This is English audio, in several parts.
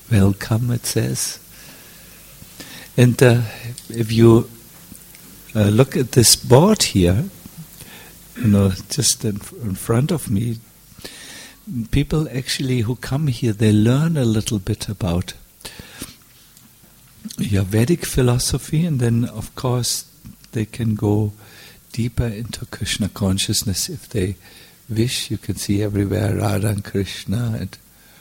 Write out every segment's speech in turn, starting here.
welcome, it says. And if you look at this board here, just in front of me, people actually who come here, they learn a little bit about Vedic philosophy, and then of course they can go deeper into Krishna consciousness if they wish. You can see everywhere Radha and Krishna, and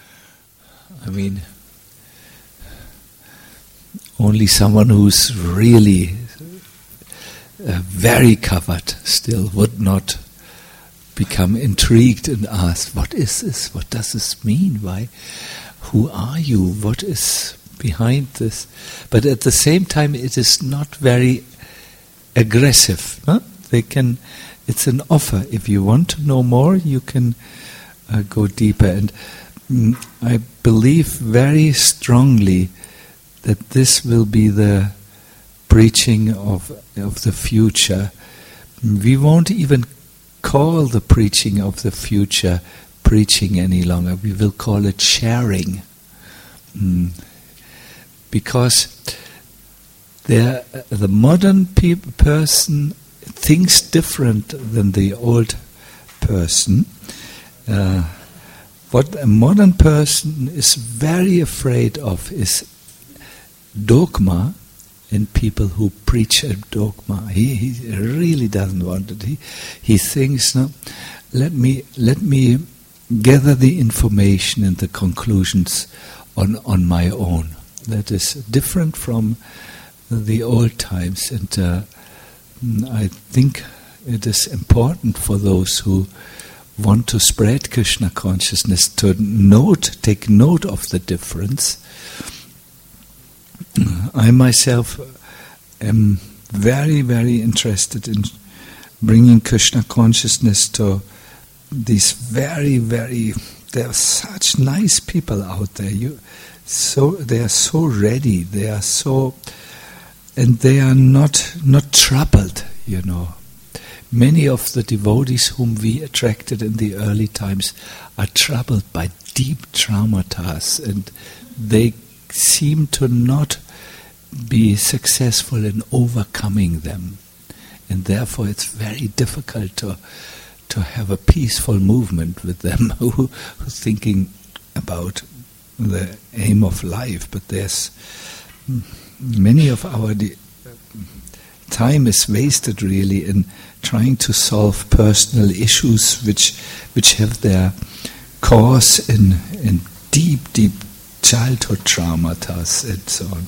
only someone who's really very covered still would not become intrigued and ask, what is this? What does this mean? Why? Who are you? What is behind this? But at the same time, it is not very aggressive. Huh? It's an offer. If you want to know more, you can go deeper. And I believe very strongly that this will be the preaching of the future. We won't even call the preaching of the future preaching any longer. We will call it sharing. Because the modern person thinks different than the old person. What a modern person is very afraid of is dogma and people who preach a dogma. He really doesn't want it. He thinks, no, let me gather the information and the conclusions on my own. That is different from the old times, and I think it is important for those who want to spread Krishna consciousness to take note of the difference. I myself am very, very interested in bringing Krishna consciousness to these very, very, there are such nice people out there. They are so ready, and they are not troubled, Many of the devotees whom we attracted in the early times are troubled by deep traumata, and they seem to not be successful in overcoming them. And therefore it's very difficult to have a peaceful movement with them who are thinking about the aim of life. But there's many of our time is wasted really in trying to solve personal issues which have their cause in deep childhood traumata and so on.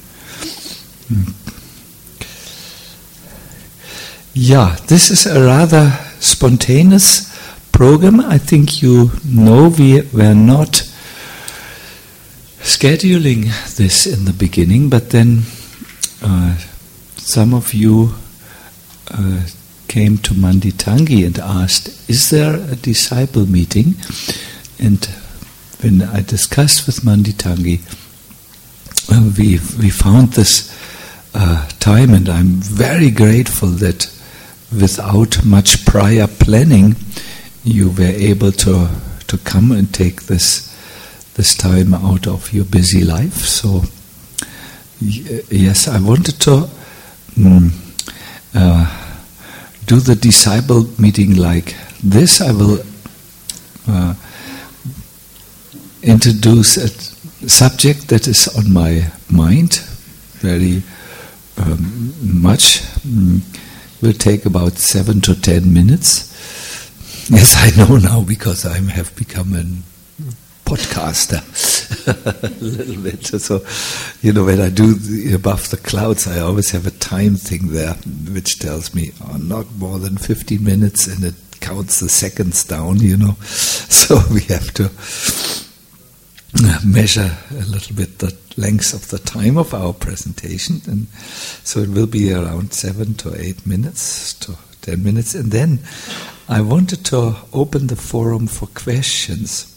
Yeah, this is a rather spontaneous program. I think you know we were not scheduling this in the beginning, but then some of you came to Manditangi and asked, is there a disciple meeting? And when I discussed with Manditangi, we found this time, and I'm very grateful that without much prior planning, you were able to come and take this time out of your busy life. So yes, I wanted to do the disciple meeting like this. I will introduce a subject that is on my mind very much. Will take about 7 to 10 minutes. Yes, I know now, because I have become a podcaster a little bit. So, when I do Above the Clouds, I always have a time thing there, which tells me not more than 15 minutes, and it counts the seconds down, So we have to measure a little bit the length of the time of our presentation, and so it will be around 7 to 8 minutes to 10 minutes, and then I wanted to open the forum for questions.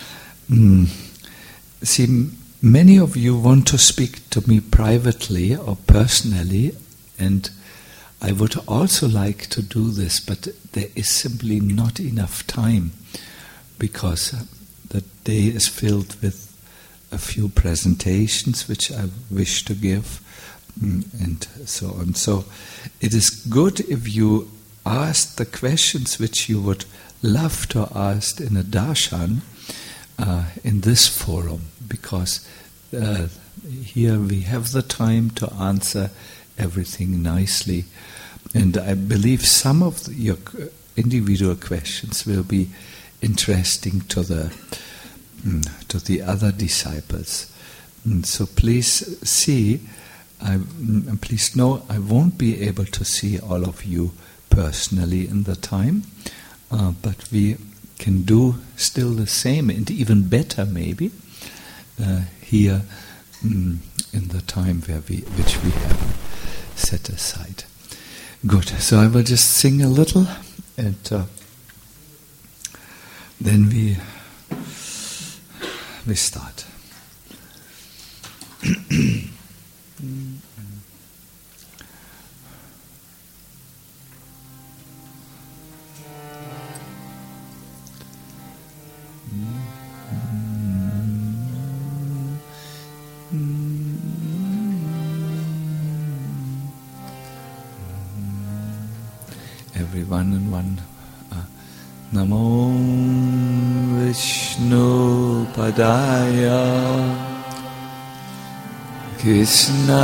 See, many of you want to speak to me privately or personally, and I would also like to do this, but there is simply not enough time, because the day is filled with a few presentations which I wish to give, and so on. So it is good if you ask the questions which you would love to ask in a darshan in this forum, because here we have the time to answer everything nicely. And I believe some of your individual questions will be interesting to the other disciples. So please see, please know, I won't be able to see all of you personally in the time, but we can do still the same and even better maybe here in the time which we have set aside. Good. So I will just sing a little, and then we start. Everyone in one. Namo Vishnu Padaya Krishna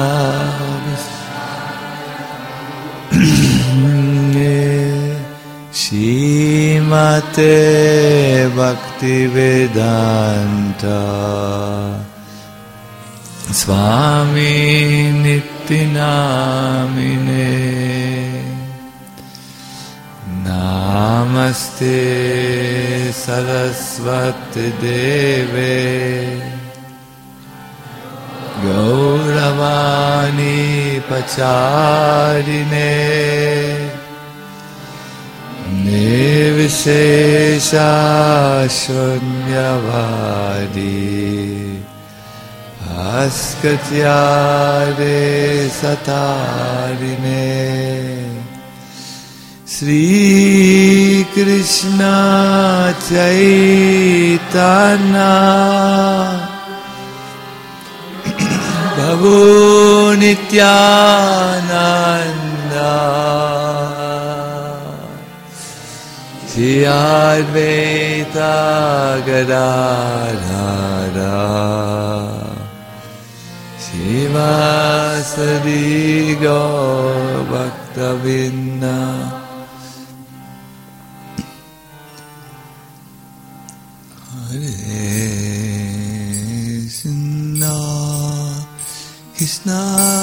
Shrimate Bhaktivedanta Swami Nityanamine Namaste Saraswati Deve Gauravani Pacharine Nirvishesha Shunyavadi Askatyare Satarine Sri Krishna Chaitanya Prabhu Nityananda Shri Advaita Gadadhara Shivasadi Gaur Bhaktavinda Krishna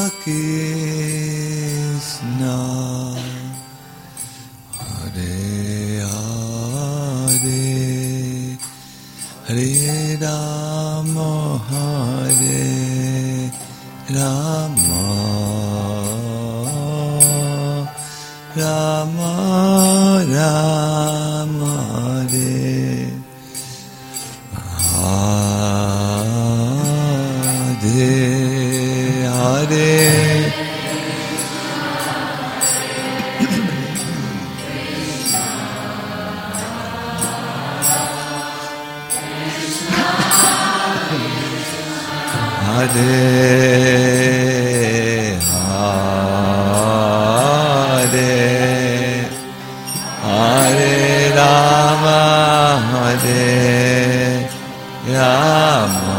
Krishna Hare Hare Hare Rama Hare Rama Rama Rama Hare Hare Hare Hare Rama Hare Rama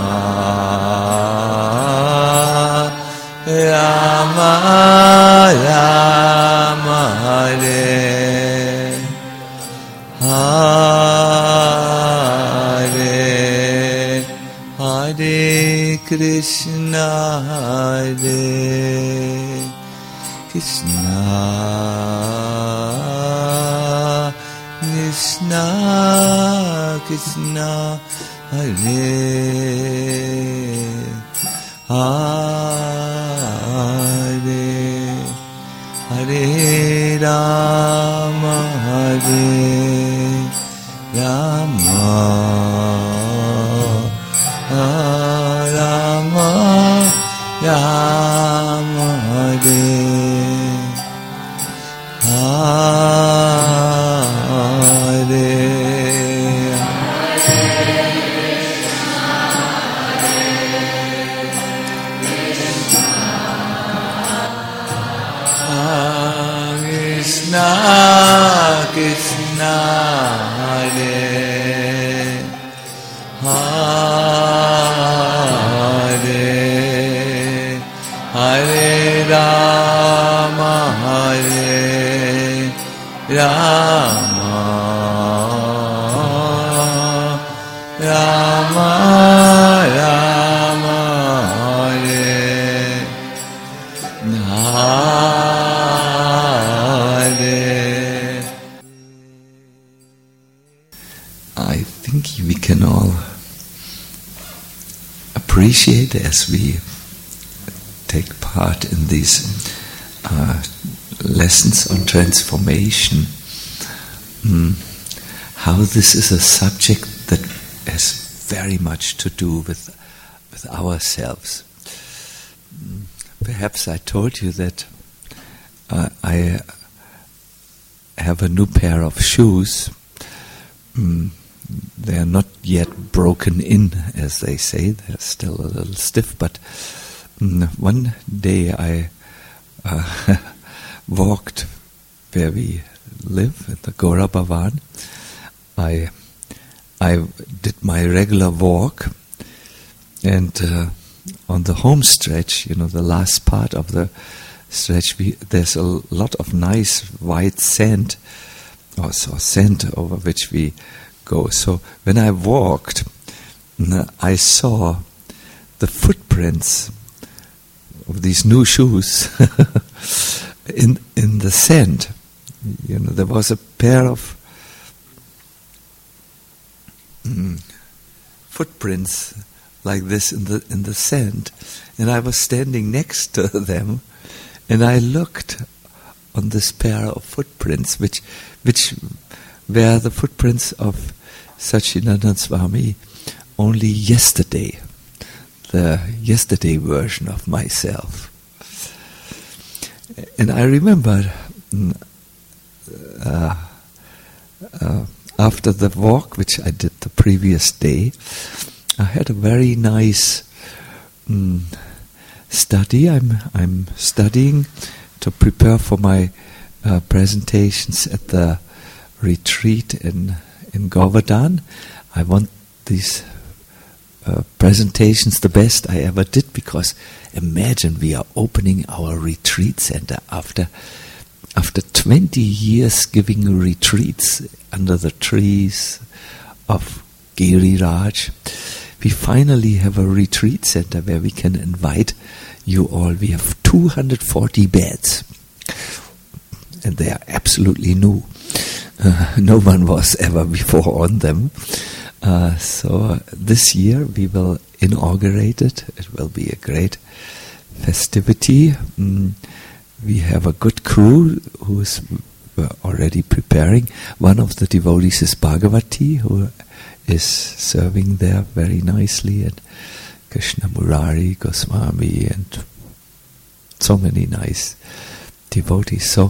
Rama Rama Hare Hare Hare Krishna Hare Krishna Krishna Krishna Hare Hare Hare Rama Hare Rama Rama Rama Hare Hare Rama, Hare Rama, Rama Rama, Hare Hare. I think we can all appreciate as we take part in these lessons on transformation, how this is a subject that has very much to do with ourselves. Perhaps I told you that I have a new pair of shoes. They are not yet broken in, as they say. They're still a little stiff, but one day I walked where we live at the Gora Bhavan. I did my regular walk, and on the home stretch, the last part of the stretch, there's a lot of nice white sand, also sand over which we go. So when I walked, I saw the footprints of these new shoes in the sand. There was a pair of footprints like this in the sand, and I was standing next to them, and I looked on this pair of footprints, which were the footprints of Satchidananda Swami only yesterday, the yesterday version of myself. And I remember after the walk, which I did the previous day, I had a very nice study. I'm studying to prepare for my presentations at the retreat in Govardhan. I want these presentations the best I ever did, because imagine we are opening our retreat center after 20 years giving retreats under the trees of Giriraj. We finally have a retreat center where we can invite you all. We have 240 beds, and they are absolutely new. No one was ever before on them. So this year we will inaugurate it. It will be a great festivity. We have a good crew who is already preparing. One of the devotees is Bhagavati, who is serving there very nicely, and Krishna Murari Goswami, and so many nice devotees. So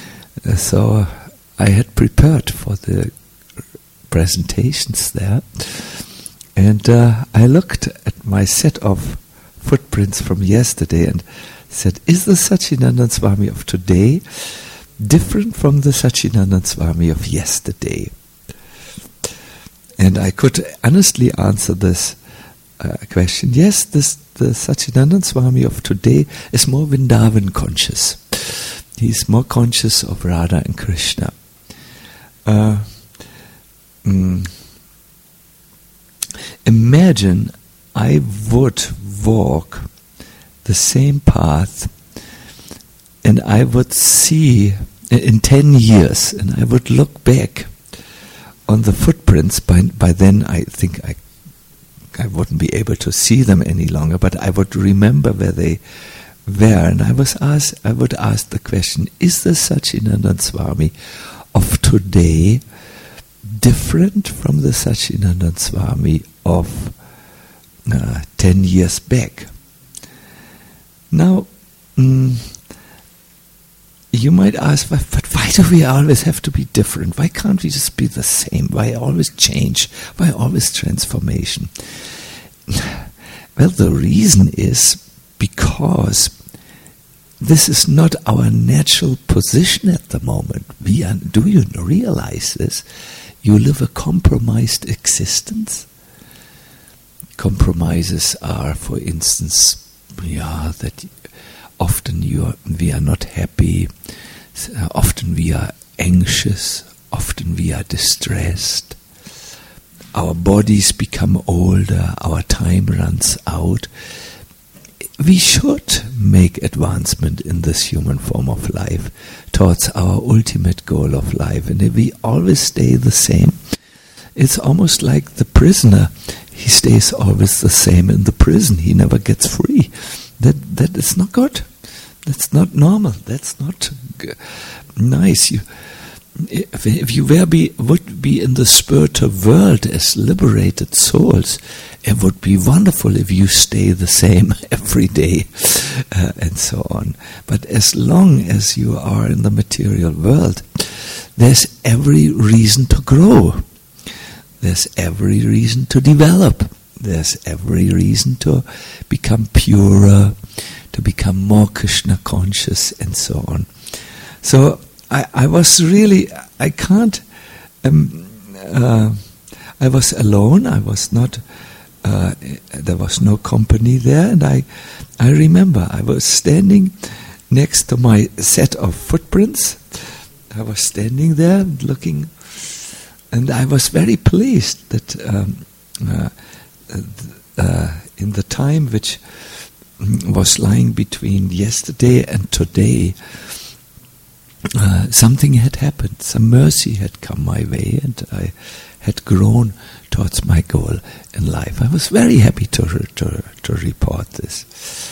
I had prepared for the presentations there, and I looked at my set of footprints from yesterday and said, is the Satchidananda Swami of today different from the Satchidananda Swami of yesterday? And I could honestly answer this question. Yes, the Satchidananda Swami of today is more Vrindavan conscious. He's more conscious of Radha and Krishna. Imagine I would walk the same path, and I would see in 10 years, and I would look back on the footprints. By then I think I wouldn't be able to see them any longer, but I would remember where they were, and I would ask the question, is the Satchidananda Swami of today different from the Satchidananda Swami of 10 years back? Now, you might ask, but why do we always have to be different? Why can't we just be the same? Why always change? Why always transformation? Well, the reason is because this is not our natural position at the moment. Do you realize this? You live a compromised existence. Compromises are, for instance, that often we are not happy, often we are anxious, often we are distressed. Our bodies become older, our time runs out. We should make advancement in this human form of life towards our ultimate goal of life. And if we always stay the same, it's almost like the prisoner. He stays always the same in the prison. He never gets free. That is not good. That's not normal. That's not nice. If you would be in the spiritual world as liberated souls, it would be wonderful if you stay the same every day, and so on. But as long as you are in the material world, there's every reason to grow. There's every reason to develop. There's every reason to become purer, to become more Krishna conscious, and so on. So I was really, I was alone. I was not, there was no company there. And I remember I was standing next to my set of footprints. I was standing there looking, and I was very pleased that in the time which was lying between yesterday and today, something had happened, some mercy had come my way, and I had grown towards my goal in life. I was very happy to report this.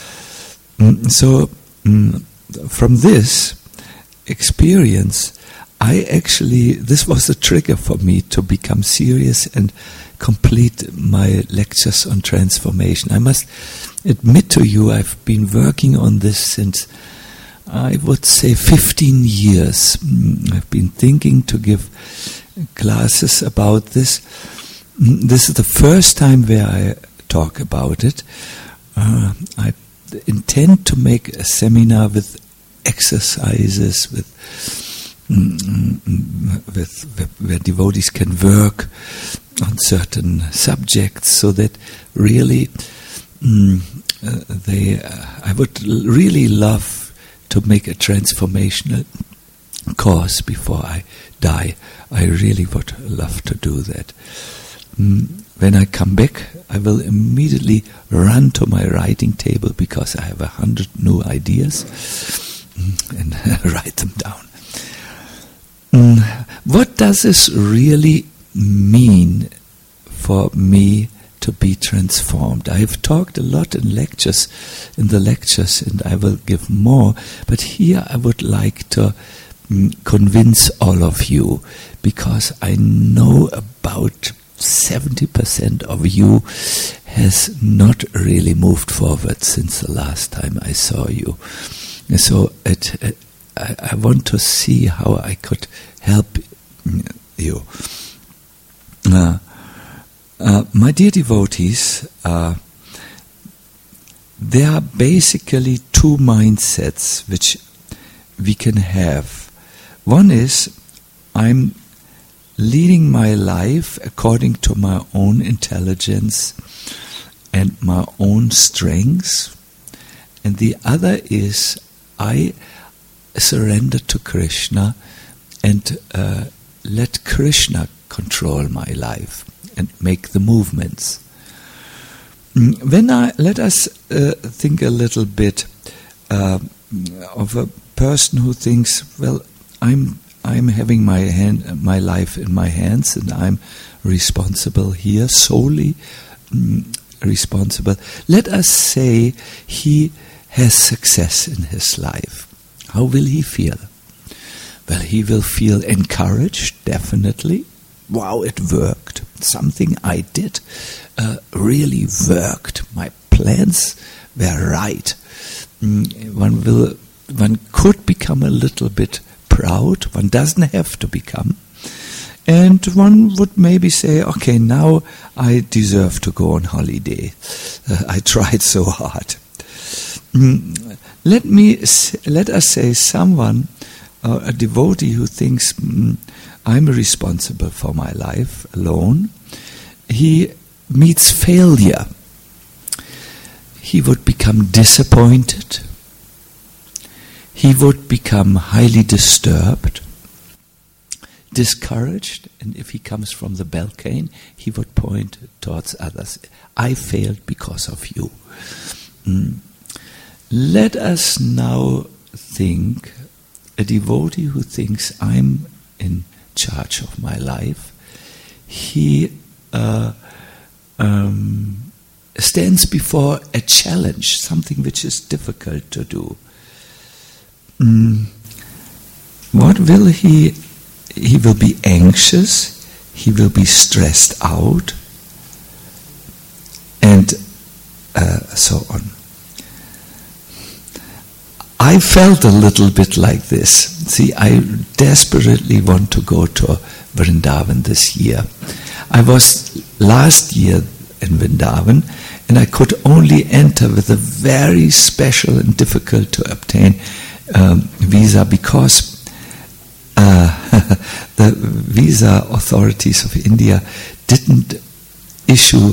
So from this experience, this was a trigger for me to become serious and complete my lectures on transformation. I must admit to you, I've been working on this since, I would say, 15 years. I've been thinking to give classes about this. This is the first time where I talk about it. I intend to make a seminar with exercises, where devotees can work on certain subjects, so that really I would really love to make a transformational course before I die. I really would love to do that. When I come back, I will immediately run to my writing table, because I have 100 new ideas, and write them down. What does this really mean for me to be transformed? I have talked a lot in the lectures, and I will give more, but here I would like to convince all of you, because I know about 70% of you has not really moved forward since the last time I saw you. So I want to see how I could help you. My dear devotees, there are basically two mindsets which we can have. One is, I'm leading my life according to my own intelligence and my own strengths. And the other is, I surrender to Krishna and let Krishna control my life and make the movements. Let us think a little bit of a person who thinks, well, I'm having my life in my hands, and I'm responsible here, solely responsible. Let us say he has success in his life. How will he feel? Well, he will feel encouraged, definitely. Wow, it worked. Something I did really worked. My plans were right. One could become a little bit proud. One doesn't have to become. And one would maybe say, okay, now I deserve to go on holiday. I tried so hard. Let us say someone, a devotee who thinks, I'm responsible for my life alone, he meets failure. He would become disappointed. he would become highly disturbed, discouraged, and if he comes from the balcony, he would point towards others. I failed because of you. Let us now think, a devotee who thinks I'm in charge of my life, he stands before a challenge, something which is difficult to do. What will he? He will be anxious, he will be stressed out, and so on. I felt a little bit like this. See, I desperately want to go to Vrindavan this year. I was last year in Vrindavan, and I could only enter with a very special and difficult to obtain visa because the visa authorities of India didn't issue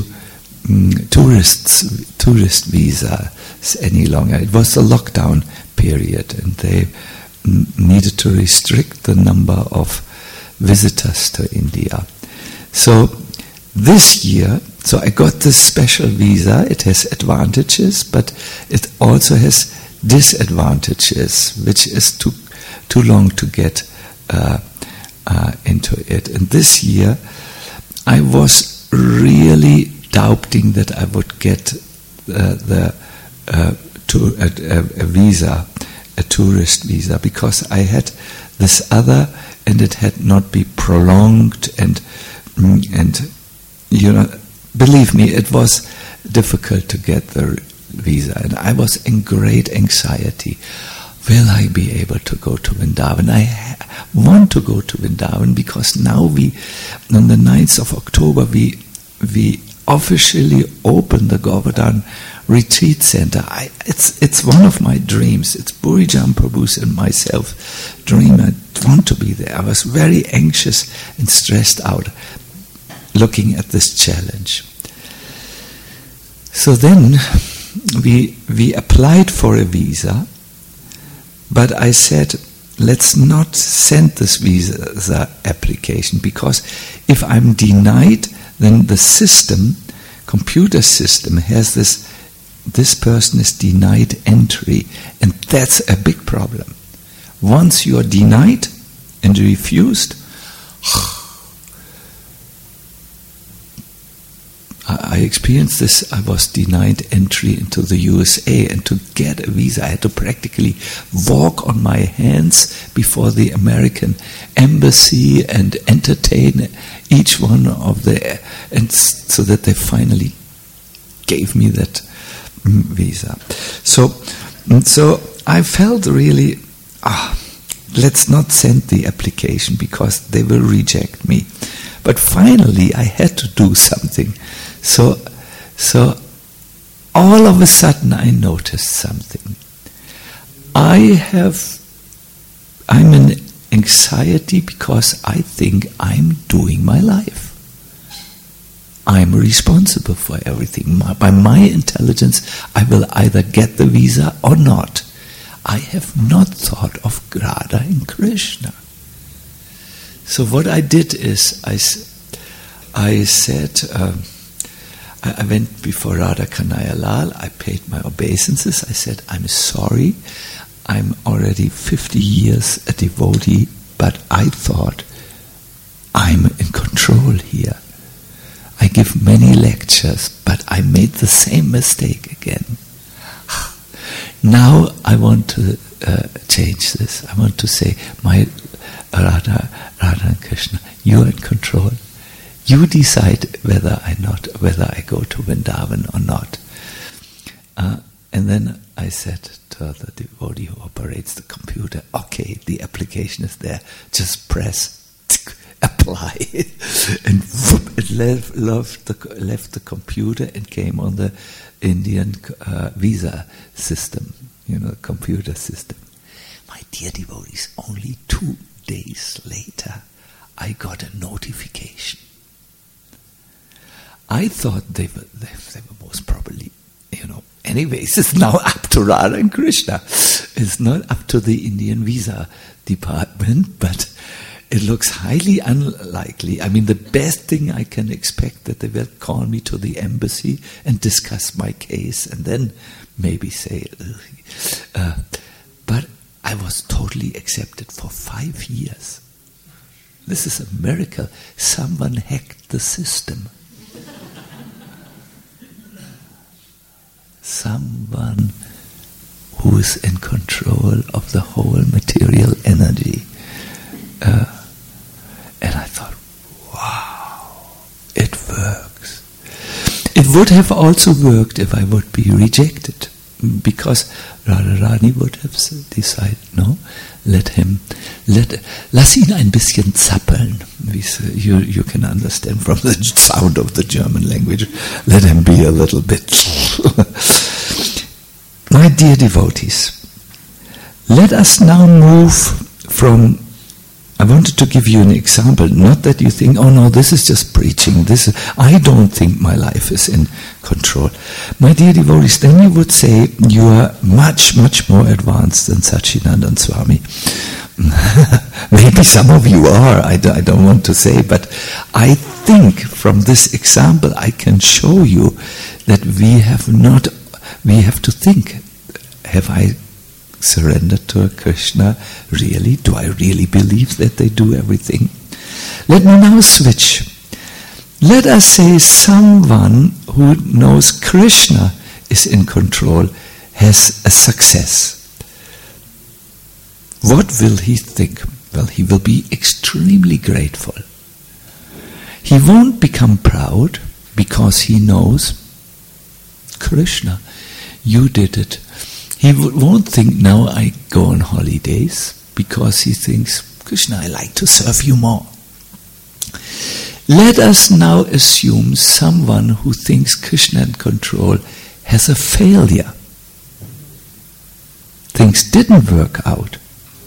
tourist visas any longer. It was the lockdown period, and they needed to restrict the number of visitors to India. So this year, so I got this special visa. It has advantages, but it also has disadvantages, which is too long to get into it. And this year, I was really doubting that I would get a visa, a tourist visa, because I had this other, and it had not been prolonged, and believe me, it was difficult to get the visa, and I was in great anxiety. Will I be able to go to Vrindavan? I want to go to Vrindavan because now on the 9th of October, we officially open the Govardhan Retreat Center. It's one of my dreams. It's Burijan Prabhu's and myself dream. I want to be there. I was very anxious and stressed out looking at this challenge. So then we applied for a visa, but I said, let's not send this visa application, because if I'm denied, then the computer system has this person is denied entry, and that's a big problem. Once you are denied and refused, I experienced this. I was denied entry into the USA, and to get a visa I had to practically walk on my hands before the American embassy and entertain each one of and so that they finally gave me that visa. So I felt really, let's not send the application because they will reject me. But finally I had to do something. So all of a sudden I noticed something. I'm in anxiety because I think I'm doing my life. I'm responsible for everything. By my intelligence, I will either get the visa or not. I have not thought of Radha and Krishna. So what I did is I said, I went before Radha Kanhaiya Lal, I paid my obeisances, I said, I'm sorry, I'm already 50 years a devotee, but I thought I'm in control here. I give many lectures, but I made the same mistake again. Now I want to change this. I want to say, my Radha and Krishna, you're in control. You decide whether I go to Vrindavan or not. And then I said to the devotee who operates the computer, okay, the application is there, just press apply. And whoop, it left the computer and came on the Indian visa system, the computer system. My dear devotees, only 2 days later, I got a notification. I thought they were most probably, anyways, it's now up to Radha and Krishna. It's not up to the Indian visa department, but it looks highly unlikely. I mean, the best thing I can expect that they will call me to the embassy and discuss my case and then maybe say, but I was totally accepted for 5 years. This is a miracle. Someone hacked the system. Someone who is in control of the whole material energy. And I thought, wow, it works. It would have also worked if I would be rejected, because Radharani would have decided, no, lass ihn ein bisschen zappeln. You can understand from the sound of the German language. Let him be a little bit. My dear devotees, let us now move from. I wanted to give you an example, not that you think, oh no, this is just preaching. I don't think my life is in control. My dear devotees, then you would say you are much, much more advanced than Satchidananda Swami. Maybe some of you are, I don't want to say, but I think from this example I can show you that we have to think, have I surrendered to Krishna? Really? Do I really believe that they do everything? Let me now switch. Let us say someone who knows Krishna is in control has a success. What will he think? Well, he will be extremely grateful. He won't become proud because he knows Krishna, you did it. He won't think, now I go on holidays, because he thinks, Krishna, I like to serve you more. Let us now assume someone who thinks Krishna in control has a failure. Things didn't work out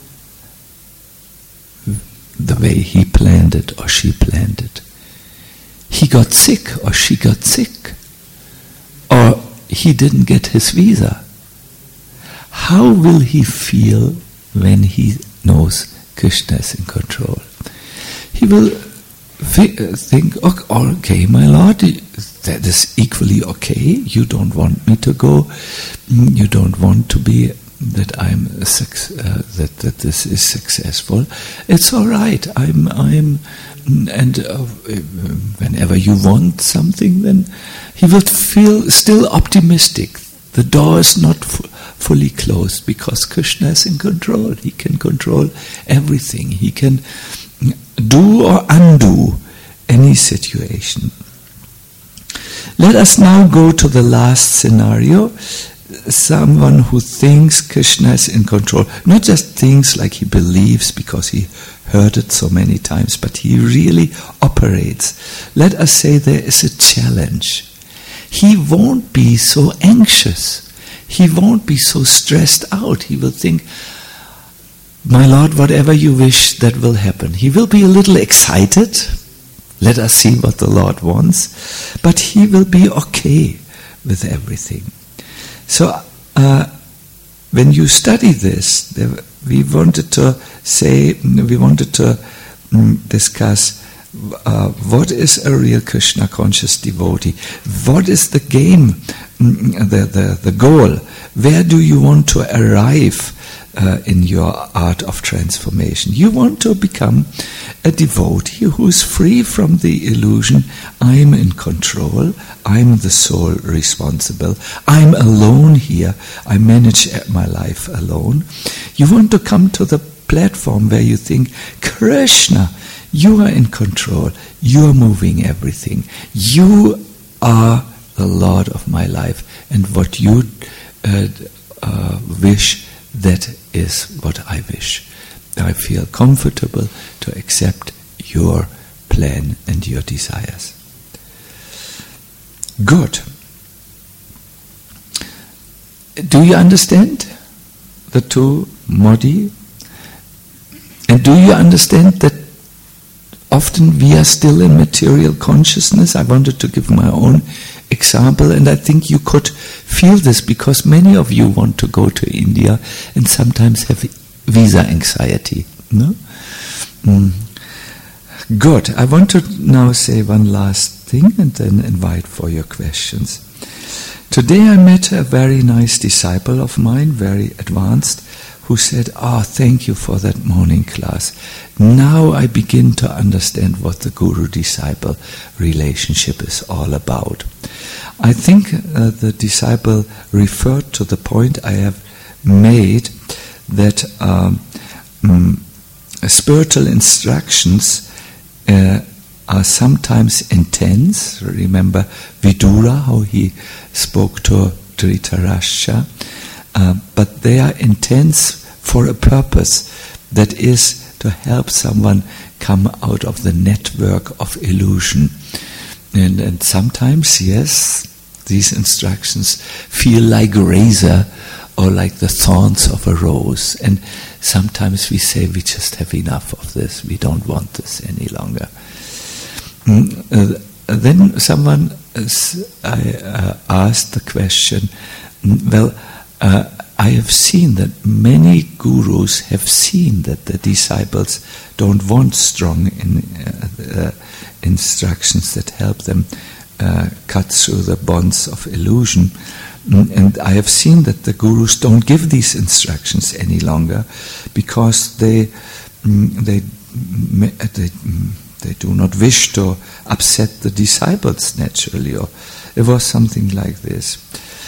the way he planned it or she planned it. He got sick or she got sick, or he didn't get his visa. How will he feel when he knows Krishna is in control? He will think, okay, my Lord, that is equally okay. You don't want me to go. You don't want to be that that this is successful. It's all right. And whenever you want something, then he will feel still optimistic. The door is not fully closed because Krishna is in control. He can control everything. He can do or undo any situation. Let us now go to the last scenario. Someone who thinks Krishna is in control. Not just thinks like he believes because he heard it so many times, but he really operates. Let us say there is a challenge. He won't be so anxious. He won't be so stressed out. He will think, my Lord, whatever you wish, that will happen. He will be a little excited. Let us see what the Lord wants. But he will be okay with everything. So, when you study this, we wanted to discuss what is a real Krishna conscious devotee? What is the game, the goal? Where do you want to arrive in your art of transformation? You want to become a devotee who is free from the illusion, I'm in control, I'm the sole responsible, I'm alone here, I manage my life alone. You want to come to the platform where you think, Krishna, you are in control, you are moving everything, you are the Lord of my life, and what you wish, that is what I wish. I feel comfortable to accept your plan and your desires. Good. Do you understand the two modi? And do you understand that often we are still in material consciousness? I wanted to give my own example, and I think you could feel this because many of you want to go to India and sometimes have visa anxiety. No? Good. I want to now say one last thing and then invite for your questions. Today I met a very nice disciple of mine, very advanced, who said, thank you for that morning class. Now I begin to understand what the guru-disciple relationship is all about. I think the disciple referred to the point I have made that spiritual instructions are sometimes intense. Remember Vidura, how he spoke to Dhritarashtra. But they are intense for a purpose, that is to help someone come out of the network of illusion. And sometimes, yes, these instructions feel like a razor or like the thorns of a rose. And sometimes we say we just have enough of this, we don't want this any longer. Then someone asked the question, I have seen that many gurus have seen that the disciples don't want strong instructions that help them cut through the bonds of illusion. And I have seen that the gurus don't give these instructions any longer because they do not wish to upset the disciples naturally. Or it was something like this.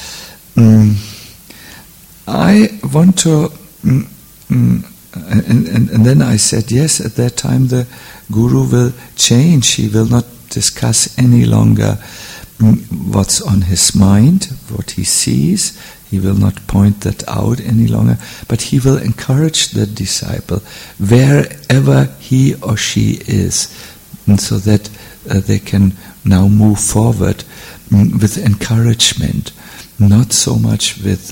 I want to, and then I said, yes, at that time the guru will change. He will not discuss any longer what's on his mind, what he sees. He will not point that out any longer, but he will encourage the disciple wherever he or she is, and so that they can now move forward with encouragement, not so much with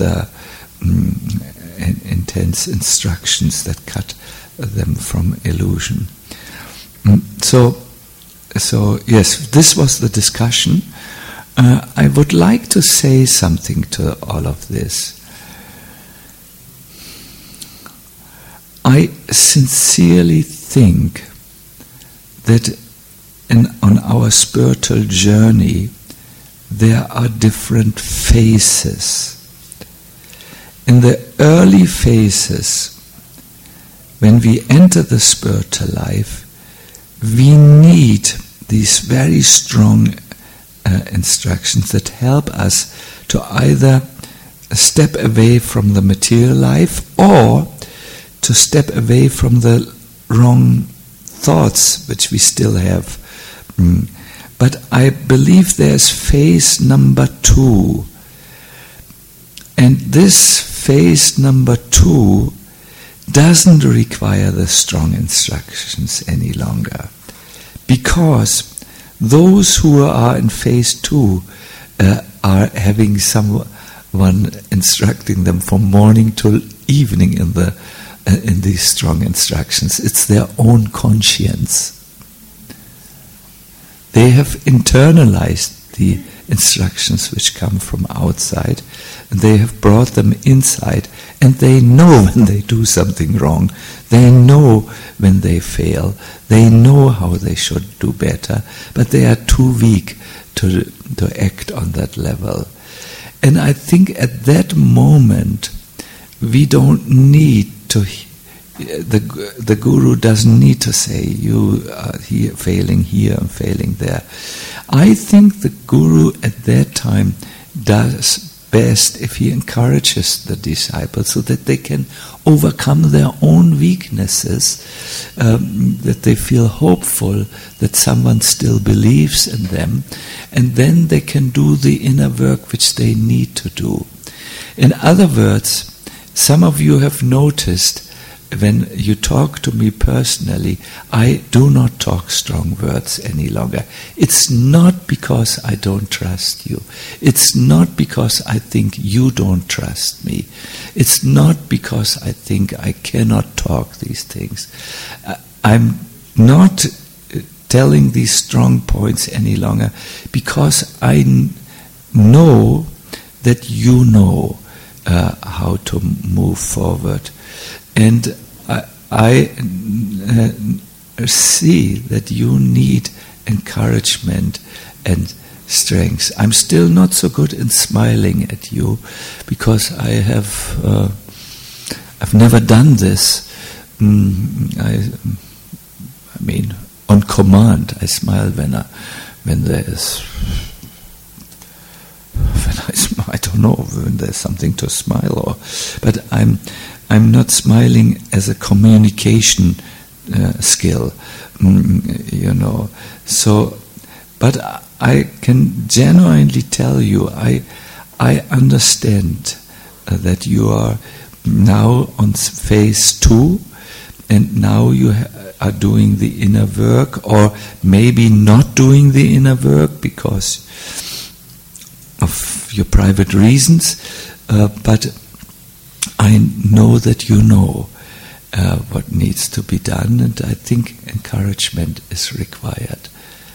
intense instructions that cut them from illusion. So yes, this was the discussion. I would like to say something to all of this. I sincerely think that on our spiritual journey there are different phases. In the early phases, when we enter the spiritual life, we need these very strong instructions that help us to either step away from the material life or to step away from the wrong thoughts which we still have. But I believe there's phase number 2. And this phase number 2 doesn't require the strong instructions any longer. Because those who are in phase 2 are having someone instructing them from morning till evening in these strong instructions. It's their own conscience. They have internalized the instructions which come from outside, and they have brought them inside, and they know when they do something wrong, they know when they fail, they know how they should do better, but they are too weak to act on that level. And I think at that moment we don't need to, the guru doesn't need to say you are here failing here and failing there. I think the guru at that time does best if he encourages the disciples so that they can overcome their own weaknesses, that they feel hopeful that someone still believes in them, and then they can do the inner work which they need to do. In other words, some of you have noticed when you talk to me personally, I do not talk strong words any longer. It's not because I don't trust you. It's not because I think you don't trust me. It's not because I think I cannot talk these things. I'm not telling these strong points any longer because I know that you know how to move forward. And I see that you need encouragement and strength. I'm still not so good in smiling at you because I've never done this. I mean, on command, I smile when there's something to smile, but I'm not smiling as a communication skill, So, but I can genuinely tell you, I understand that you are now on phase 2, and now you are doing the inner work, or maybe not doing the inner work because of your private reasons, but I know that you know what needs to be done, and I think encouragement is required.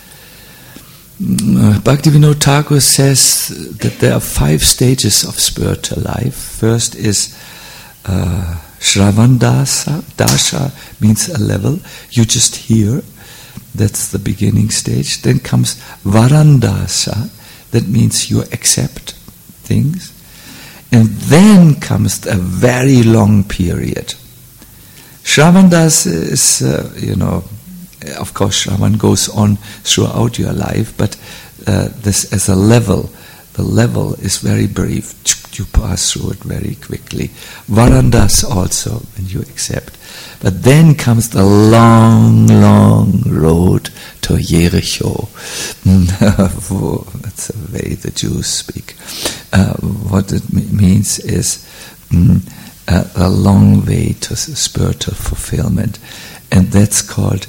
Bhaktivinoda Thakur says that there are 5 stages of spiritual life. First is Shravandasa. Dasha means a level. You just hear. That's the beginning stage. Then comes Varandasa. That means you accept things. And then comes a very long period. Shravandasa is, of course, Shravan goes on throughout your life, but this as a level. The level is very brief. You pass through it very quickly. Varandas also, when you accept. But then comes the long, long road to Jericho. That's the way the Jews speak. What it means is a long way to spiritual fulfillment. And it's called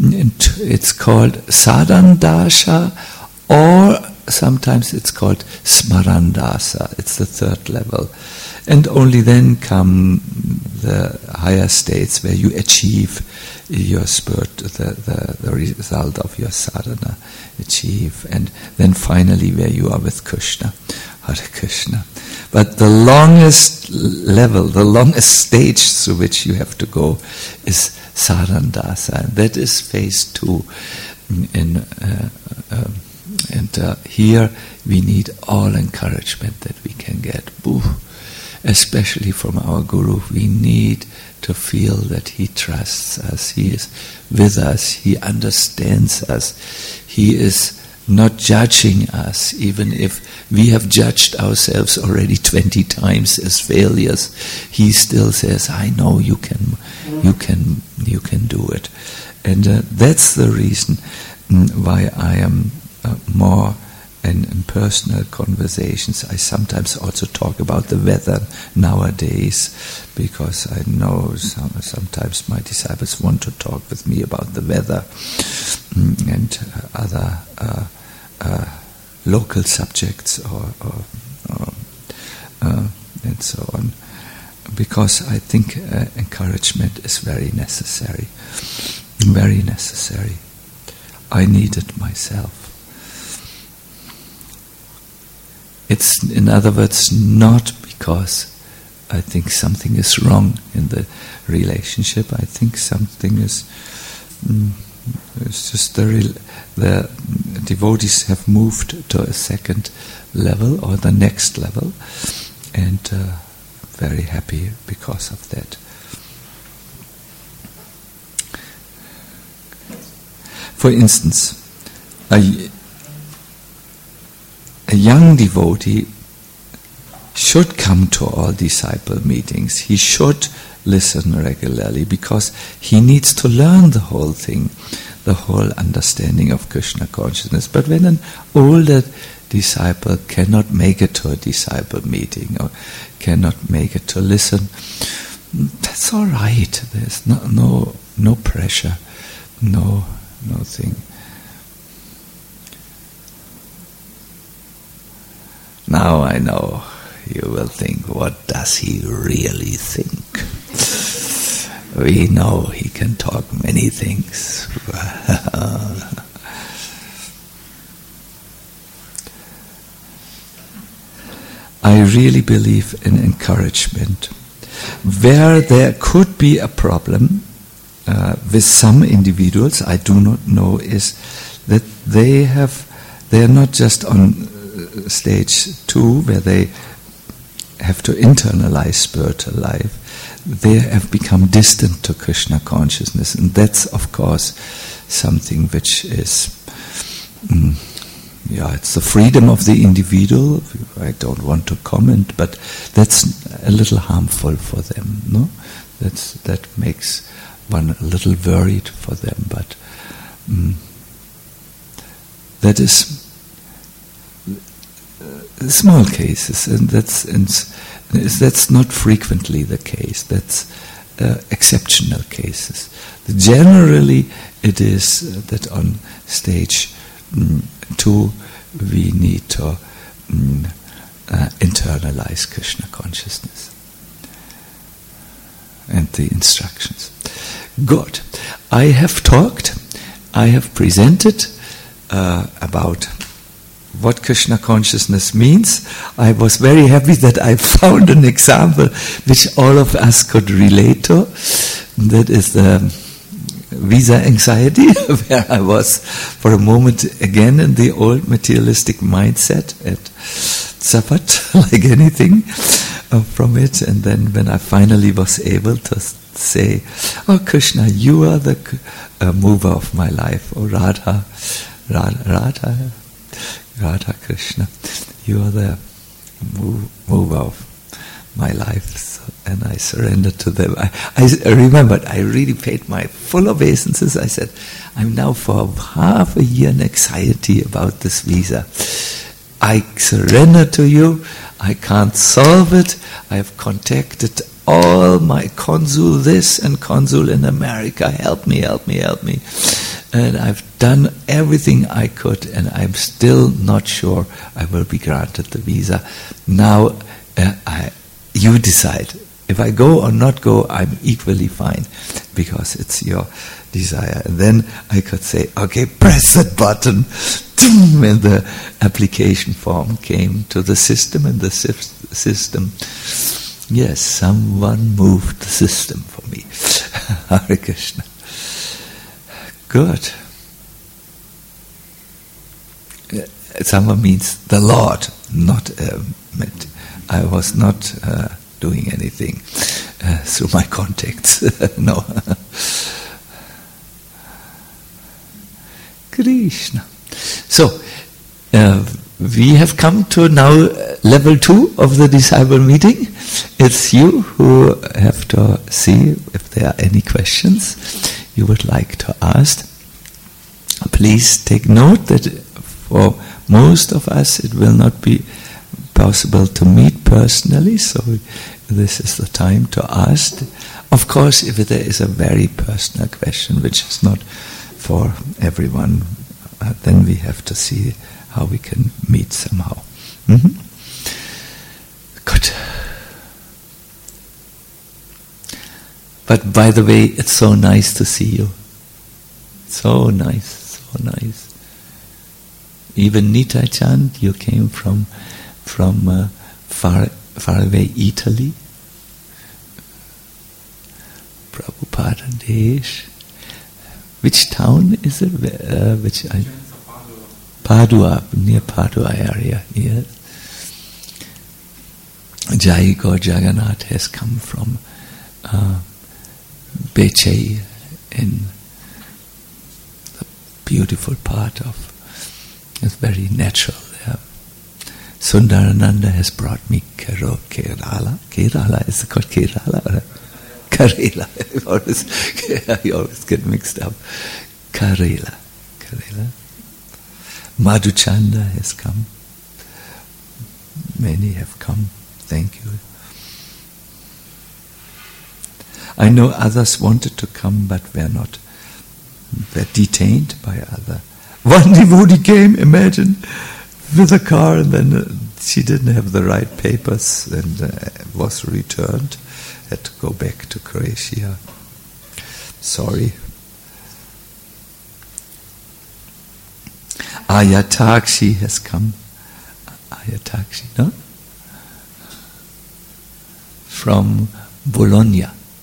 Sadhandasha, or sometimes it's called Smarandasa. It's the 3rd level. And only then come the higher states where you achieve your spirit, the result of your sadhana, achieve. And then finally where you are with Krishna, Hare Krishna. But the longest level, the longest stage through which you have to go is Sadhandasa. And that is phase 2 And here we need all encouragement that we can get. Especially from our Guru, we need to feel that he trusts us, he is with us, he understands us, he is not judging us, even if we have judged ourselves already 20 times as failures. He still says, I know you can do it. And that's the reason why I am more in personal conversations. I sometimes also talk about the weather nowadays, because I know sometimes my disciples want to talk with me about the weather and other local subjects or and so on, because I think encouragement is very necessary. Very necessary. I need it myself. It's, in other words, not because I think something is wrong in the relationship. I think something is, it's just the devotees have moved to a 2nd level or the next level, and very happy because of that. For instance, a young devotee should come to all disciple meetings. He should listen regularly, because he needs to learn the whole thing, the whole understanding of Krishna consciousness. But when an older disciple cannot make it to a disciple meeting or cannot make it to listen, that's all right. There's no pressure, no thing. Now I know you will think, what does he really think? We know he can talk many things. I really believe in encouragement. Where there could be a problem with some individuals, I do not know, is that they are not just on stage 2 where they have to internalize spiritual life. They have become distant to Krishna consciousness, and that's of course something which is it's the freedom of the individual. I don't want to comment, but that's a little harmful for them, no? That makes one a little worried for them, but that is small cases, and that's not frequently the case. That's exceptional cases. Generally, it is that on stage 2 we need to internalize Krishna consciousness and the instructions. Good. I have talked, I have presented about what Krishna consciousness means. I was very happy that I found an example which all of us could relate to. That is the visa anxiety, where I was for a moment again in the old materialistic mindset and suffered like anything from it. And then when I finally was able to say, "Oh Krishna, you are the mover of my life. Oh Radha Krishna, you are the mover of my life." And I surrendered to them. I remembered, I really paid my full obeisances. I said, I'm now for half a year in anxiety about this visa. I surrender to you. I can't solve it. I have contacted all my consul this and consul in America. Help me. And I've done everything I could, and I'm still not sure I will be granted the visa. Now, you decide. If I go or not go, I'm equally fine, because it's your desire. And then I could say, okay, press that button. And the application form came to the system, and the system, yes, someone moved the system for me. Hare Krishna. Good. Someone means the Lord, not I was not doing anything through my contacts. No. Krishna. So, we have come to now level 2 of the disciple meeting. It's you who have to see if there are any questions you would like to ask. Please take note that for most of us it will not be possible to meet personally, so this is the time to ask. Of course, if there is a very personal question which is not for everyone, then we have to see how we can meet somehow. Mm-hmm. Good. But by the way, it's so nice to see you. So nice. Even Nitai Chand, you came from far away Italy. Prabhupada Desh. Which town is it? Padua, near Padua area. Yes. Jai Gaur Jagannath has come from Becei, in the beautiful part of. It's very natural there. Sundarananda has brought me Kerala. Kerala, is it called Kerala? Or Karela. I always get mixed up. Karela. Madhuchanda has come. Many have come. Thank you. I know others wanted to come but were not. Were detained by other. One devotee came, imagine, with a car, and then she didn't have the right papers and was returned. Had to go back to Croatia. Sorry. Ayatakshi has come. Ayatakshi, no? from Bologna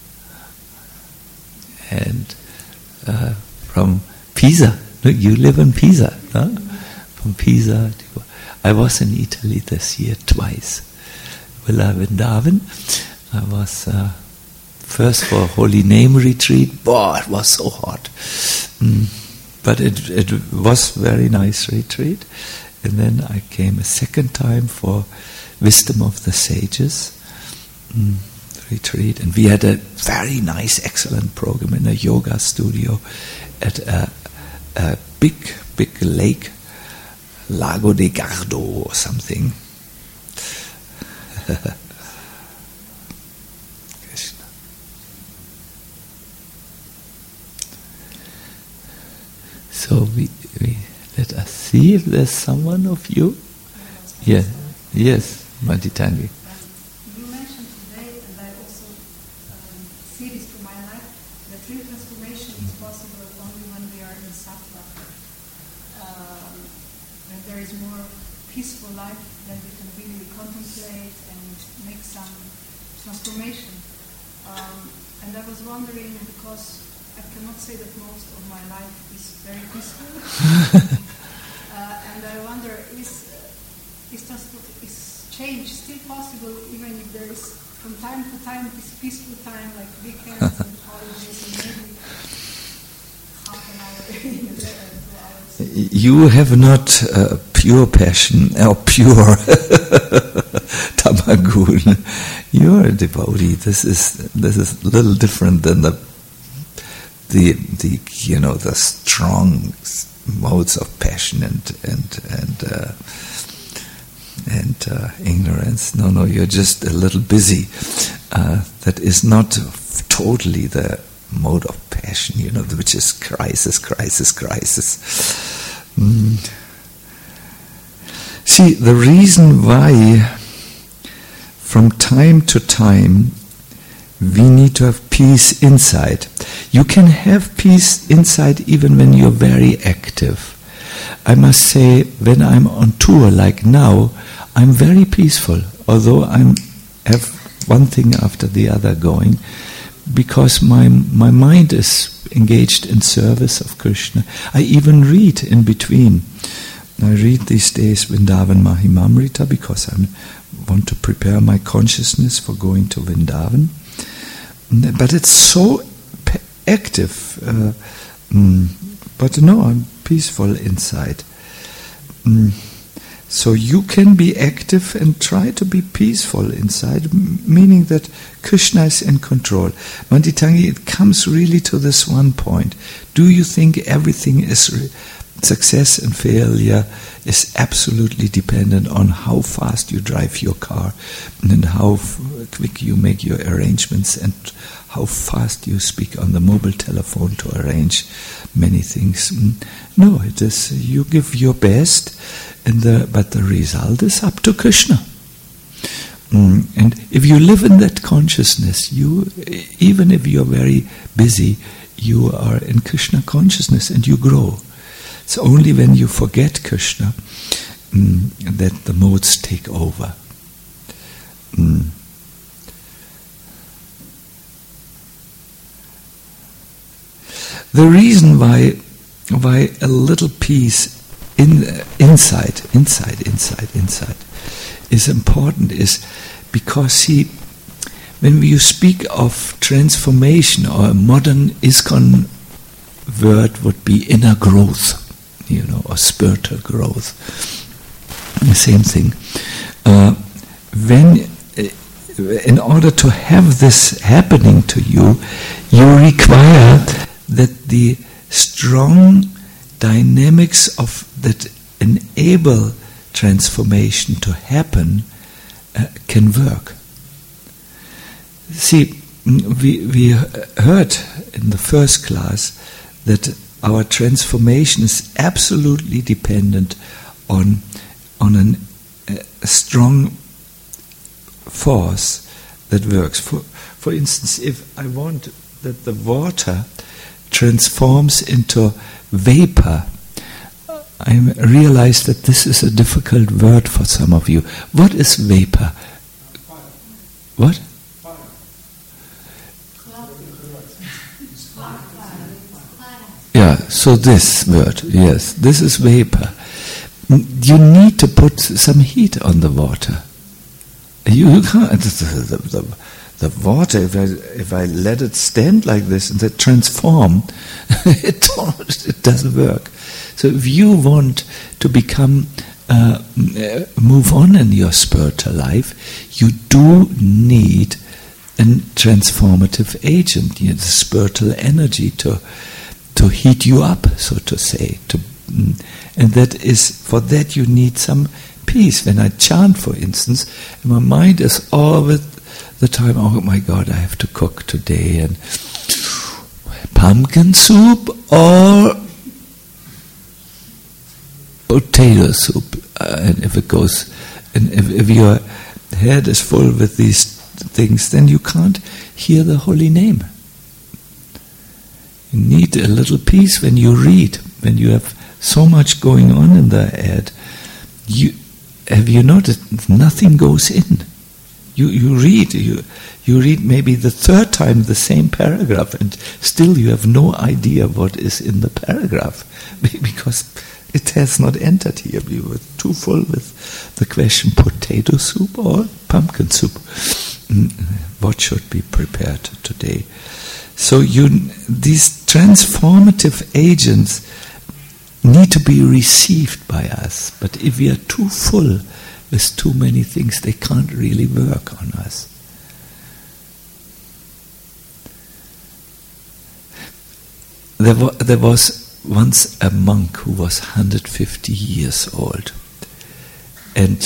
and from Pisa. Look, you live in Pisa, no? From Pisa. I was in Italy this year twice. Villa Vrindavan. I was first for a Holy Name retreat. Boy, it was so hot. But it was a very nice retreat. And then I came a second time for Wisdom of the Sages retreat. And we had a very nice, excellent program in a yoga studio at a big lake, Lago de Gardo or something. Krishna. So we let us see if there's someone of you. Yeah. Yes, Matitangi. You mentioned today, and I also see this through my life, that real transformation is possible only when we are in sattva. When there is more peaceful life, then we can really contemplate and make some transformation. And I was wondering, because I cannot say that most of my life is very peaceful, and I wonder, is change still possible even if there is from time to time this peaceful time like weekends and holidays and maybe half an hour in a day or 2 hours? You have not pure passion or pure tamagun. You are a devotee. This is a little different than the strong modes of passion and ignorance. No, you're just a little busy. That is not totally the mode of passion, which is crisis. See, the reason why from time to time we need to have peace inside. You can have peace inside even when you're very active. I must say, when I'm on tour like now, I'm very peaceful, although I have one thing after the other going, because my mind is engaged in service of Krishna. I even read in between. I read these days Vrindavan Mahimamrita because I want to prepare my consciousness for going to Vrindavan. But it's so active. But no, I'm peaceful inside. So you can be active and try to be peaceful inside, meaning that Krishna is in control. Manditangi, it comes really to this one point. Do you think everything is success and failure is absolutely dependent on how fast you drive your car and how quick you make your arrangements and how fast you speak on the mobile telephone to arrange many things? No, it is you give your best, but the result is up to Krishna. And if you live in that consciousness, even if you're very busy, you are in Krishna consciousness and you grow. It's only when you forget Krishna that the modes take over. The reason why a little peace inside is important is because, see, when you speak of transformation, or a modern ISKCON word would be inner growth, or spiritual growth. The same thing. In order to have this happening to you, you require that the strong dynamics that enable transformation to happen can work. See, we heard in the first class that our transformation is absolutely dependent on a strong force that works. For instance, if I want that the water transforms into vapor, I realize that this is a difficult word for some of you. What is vapor? Fire. What? Yeah, so this word, yes, this is vapor. You need to put some heat on the water. You can't, the water, if I let it stand like this and then transform, it doesn't work. So if you want to become, move on in your spiritual life, you do need a transformative agent, the spiritual energy to heat you up, so to say. And that is, for that you need some peace. When I chant, for instance, my mind is all with the time, oh my God, I have to cook today, and pumpkin soup or potato soup. And if it goes, and if your head is full with these things, then you can't hear the holy name. You need a little peace when you read, when you have so much going on in the head. Have you noticed nothing goes in? You read maybe the third time the same paragraph, and still you have no idea what is in the paragraph because it has not entered here. You were too full with the question: potato soup or pumpkin soup? What should be prepared today? So these transformative agents need to be received by us. But if we are too full with too many things, they can't really work on us. There was once a monk who was 150 years old. And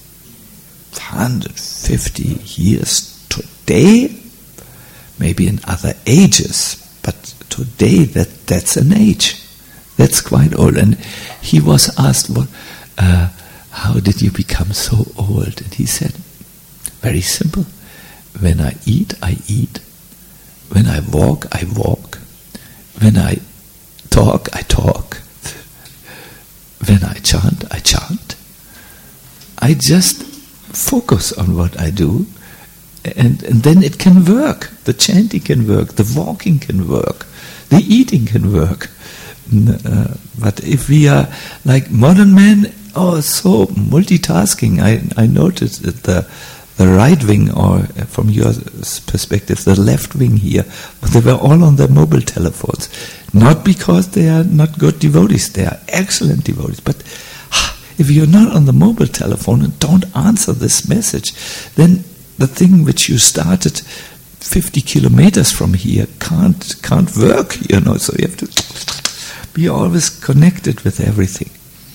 150 years today, maybe in other ages, but today that's an age. That's quite old. And he was asked, how did you become so old? And he said, very simple. When I eat, I eat. When I walk, I walk. When I talk, I talk. When I chant, I chant. I just focus on what I do, and then it can work. The chanting can work, the walking can work, the eating can work. But if we are like modern men, so multitasking, I noticed that the right wing, or from your perspective, the left wing here, they were all on their mobile telephones. Not because they are not good devotees, they are excellent devotees, but if you're not on the mobile telephone and don't answer this message, then the thing which you started 50 kilometers from here can't work, so you have to be always connected with everything.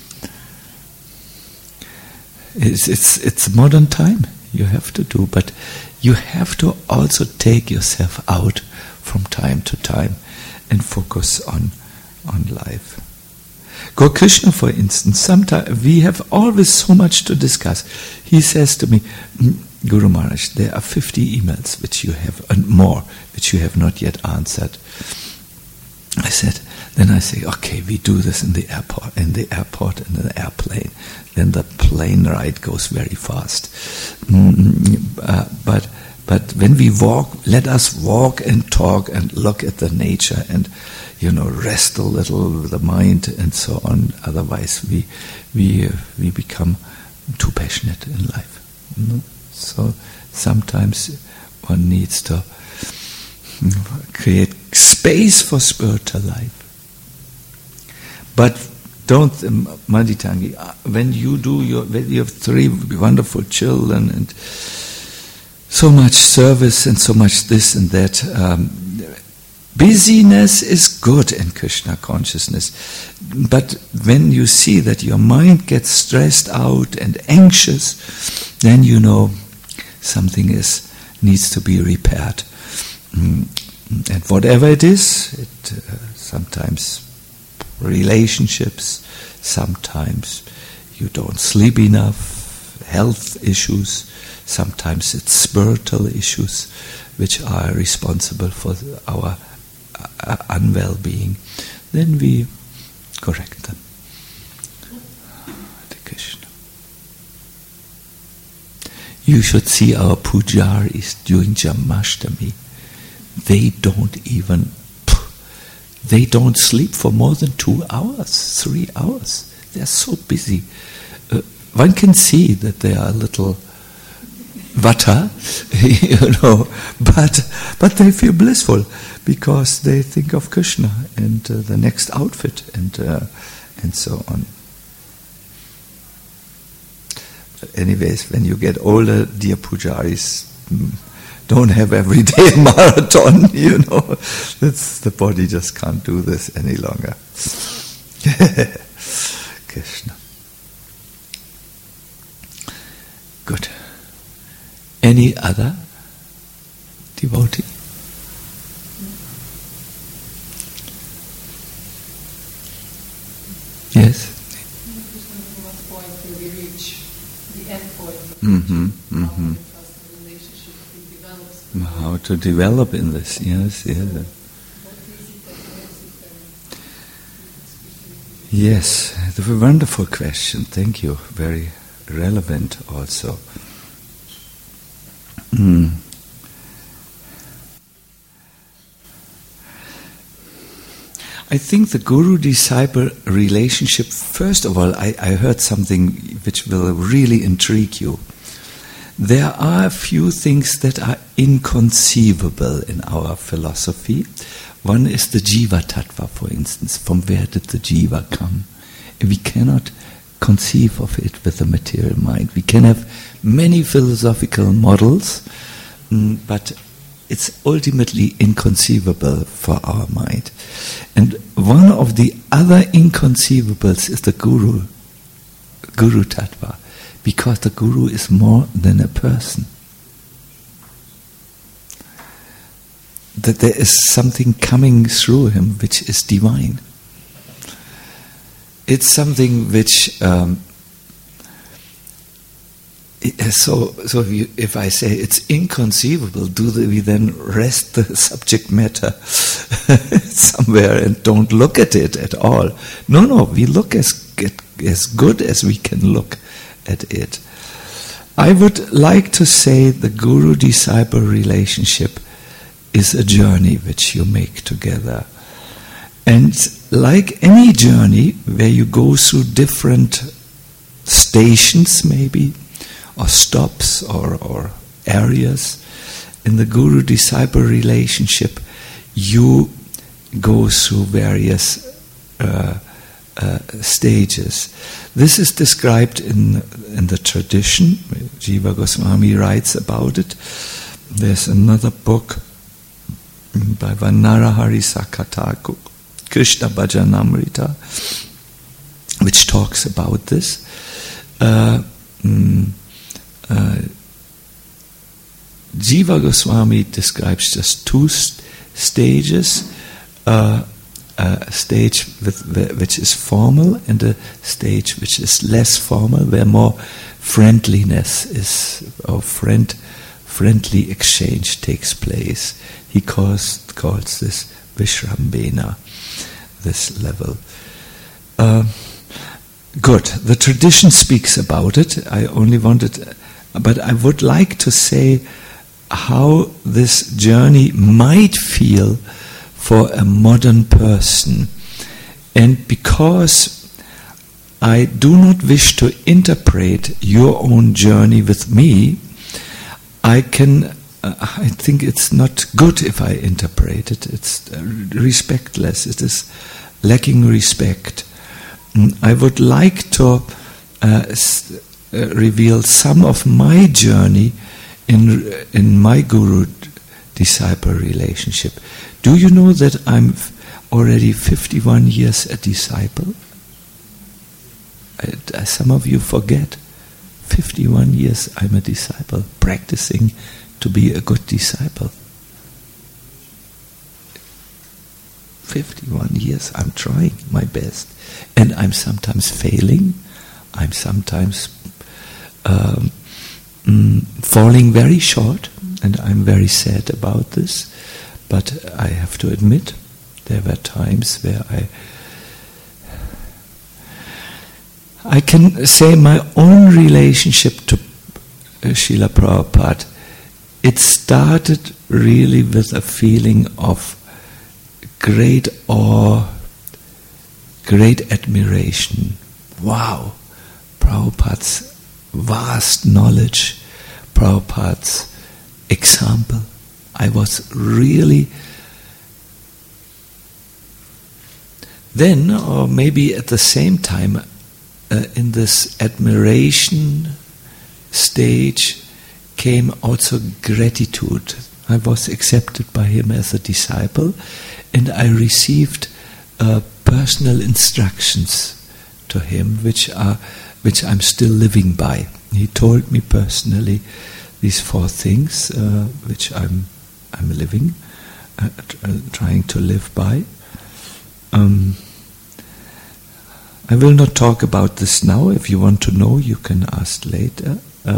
It's modern time, you have to do, but you have to also take yourself out from time to time and focus on life. Gaur Krishna, for instance, sometimes we have always so much to discuss. He says to me, Guru Maharaj, there are 50 emails which you have, and more, which you have not yet answered. I say, okay, we do this in the airport, in the airplane. Then the plane ride goes very fast. But when we walk, let us walk and talk and look at the nature and, rest a little the mind and so on. Otherwise, we become too passionate in life. So sometimes one needs to create space for spiritual life. But don't, Manditangi, when you have 3 wonderful children and so much service and so much this and that, busyness is good in Krishna consciousness. But when you see that your mind gets stressed out and anxious, then something needs to be repaired. And whatever it is, sometimes relationships, sometimes you don't sleep enough, health issues, sometimes it's spiritual issues which are responsible for our unwell being, then we correct them. Hare Krishna. You should see our pujaris during Jamashtami. They don't sleep for more than 2 hours, 3 hours. They're so busy. One can see that they are a little vata, but they feel blissful because they think of Krishna and the next outfit and so on. But anyways, when you get older, dear pujaris, don't have every day a marathon, That's, the body just can't do this any longer. Krishna. Good. Any other devotee? Yes? What point do we reach the end point? Because the relationship develops. How to develop in this, yes. What is it that makes it? Yes, that's a wonderful question. Thank you. Very relevant also. I think the guru-disciple relationship, first of all, I heard something which will really intrigue you. There are a few things that are inconceivable in our philosophy. One is the Jiva Tattva, for instance. From where did the Jiva come? We cannot conceive of it with the material mind. We can have many philosophical models, but it's ultimately inconceivable for our mind. And one of the other inconceivables is the Guru Tattva, because the Guru is more than a person. That there is something coming through him which is divine. It's something which, if I say it's inconceivable, we then rest the subject matter somewhere and don't look at it at all? No, we look as good as we can look at it. I would like to say the guru-disciple relationship is a journey which you make together. And like any journey where you go through different stations maybe, or stops or areas, in the guru-disciple relationship you go through various stages. This is described in the tradition. Jiva Goswami writes about it. There's another book by Narahari Sakata, Krishna Bhajanamrita, which talks about this. Jiva Goswami describes just 2 stages, a stage which is formal and a stage which is less formal, where more friendliness is, or friendly exchange takes place. He calls this Vishrambena, this level. Good. The tradition speaks about it. I only wanted, but I would like to say how this journey might feel for a modern person. And because I do not wish to interpret your own journey with me, I think it's not good if I interpret it. It's respectless. It is lacking respect. I would like to reveal some of my journey in my guru-disciple relationship. Do you know that I'm already 51 years a disciple? Some of you forget. 51 years I'm a disciple, practicing to be a good disciple. 51 years I'm trying my best, and I'm sometimes failing, I'm sometimes falling very short, and I'm very sad about this, but I have to admit there were times where I can say my own relationship Srila Prabhupada, it started really with a feeling of great awe, great admiration. Wow, Prabhupada's vast knowledge, Prabhupada's example. I was really... Then, or maybe at the same time, in this admiration stage came also gratitude. I was accepted by him as a disciple, and I received personal instructions to him, which I'm still living by. He told me personally these 4 things which I'm living, trying to live by. I will not talk about this now. If you want to know, you can ask later.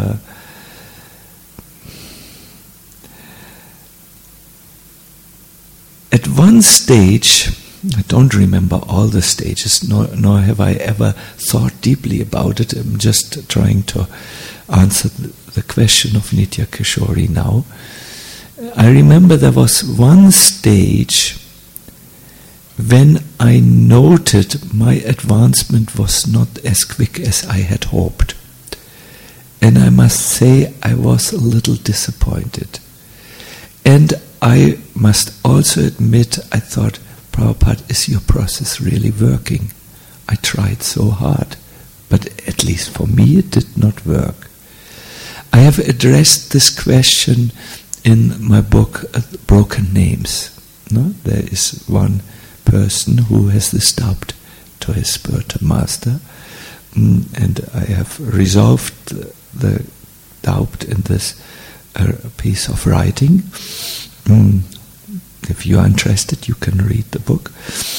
At one stage, I don't remember all the stages, nor have I ever thought deeply about it. I'm just trying to answer the question of Nitya Kishori now. I remember there was one stage when I noted my advancement was not as quick as I had hoped. And I must say I was a little disappointed. And I must also admit, I thought, Prabhupada, is your process really working? I tried so hard, but at least for me it did not work. I have addressed this question in my book, Broken Names. No? There is one person who has this doubt to his spiritual master, and I have resolved the doubt in this piece of writing. If you are interested, you can read the book.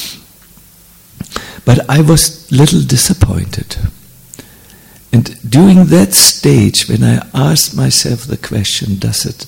But I was a little disappointed. And during that stage, when I asked myself the question,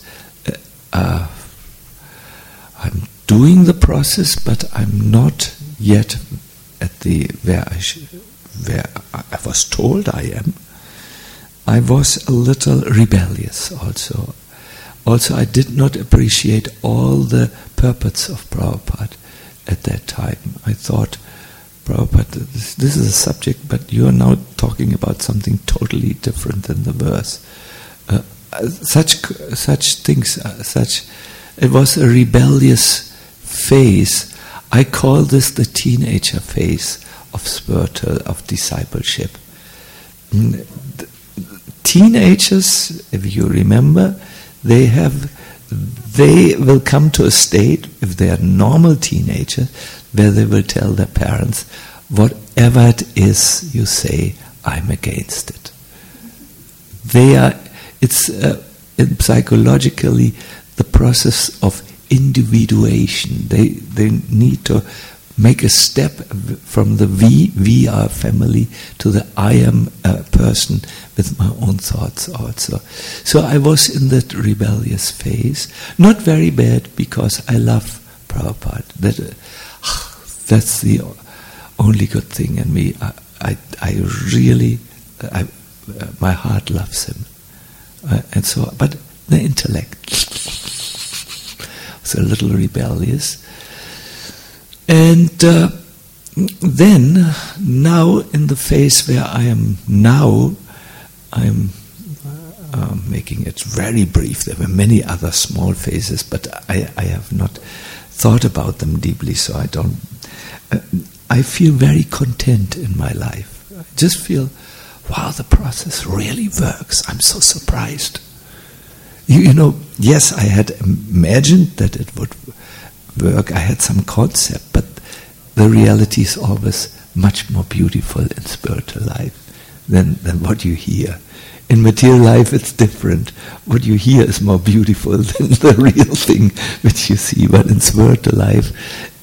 I'm doing the process, but I'm not yet at where I was told I am. I was a little rebellious also. Also, I did not appreciate all the purports of Prabhupada at that time. I thought, Prabhupada, this is a subject, but you are now talking about something totally different than the verse. Such things, it was a rebellious phase. I call this the teenager phase of discipleship. Teenagers, if you remember, they will come to a state, if they are normal teenagers, where they will tell their parents, whatever it is you say, I'm against it. Psychologically the process of individuation. They need to make a step from the we are family, to the I am a person with my own thoughts also. So I was in that rebellious phase. Not very bad, because I love Prabhupada. That's the only good thing in me. My heart loves him. And so, but the intellect was a little rebellious. And then, now in the phase where I am now, I'm making it very brief. There were many other small phases, but I have not thought about them deeply, so I don't. I feel very content in my life. I just feel, wow, the process really works. I'm so surprised. You know, yes, I had imagined that it would work. I had some concept, but the reality is always much more beautiful in spiritual life than what you hear. In material life, it's different. What you hear is more beautiful than the real thing which you see. But in spiritual life,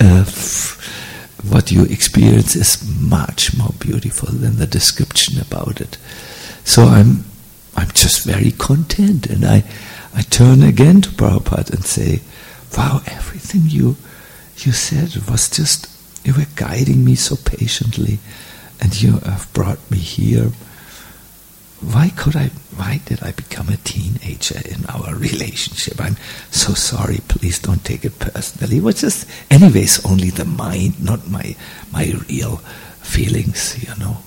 what you experience is much more beautiful than the description about it. So I'm just very content, and I turn again to Prabhupada and say, wow, everything you said was just, you were guiding me so patiently, and you have brought me here. why did I become a teenager in our relationship? I'm so sorry, please don't take it personally. It was just, anyways, only the mind, not my real feelings,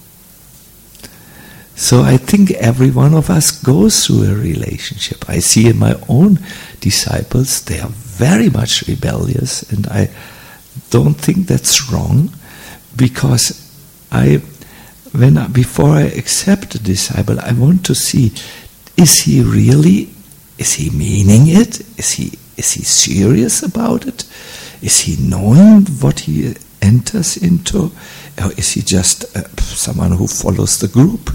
So I think every one of us goes through a relationship. I see in my own disciples, they are very much rebellious, and I don't think that's wrong, because before I accept a disciple, I want to see, is he meaning it? Is he serious about it? Is he knowing what he enters into? Or is he just someone who follows the group,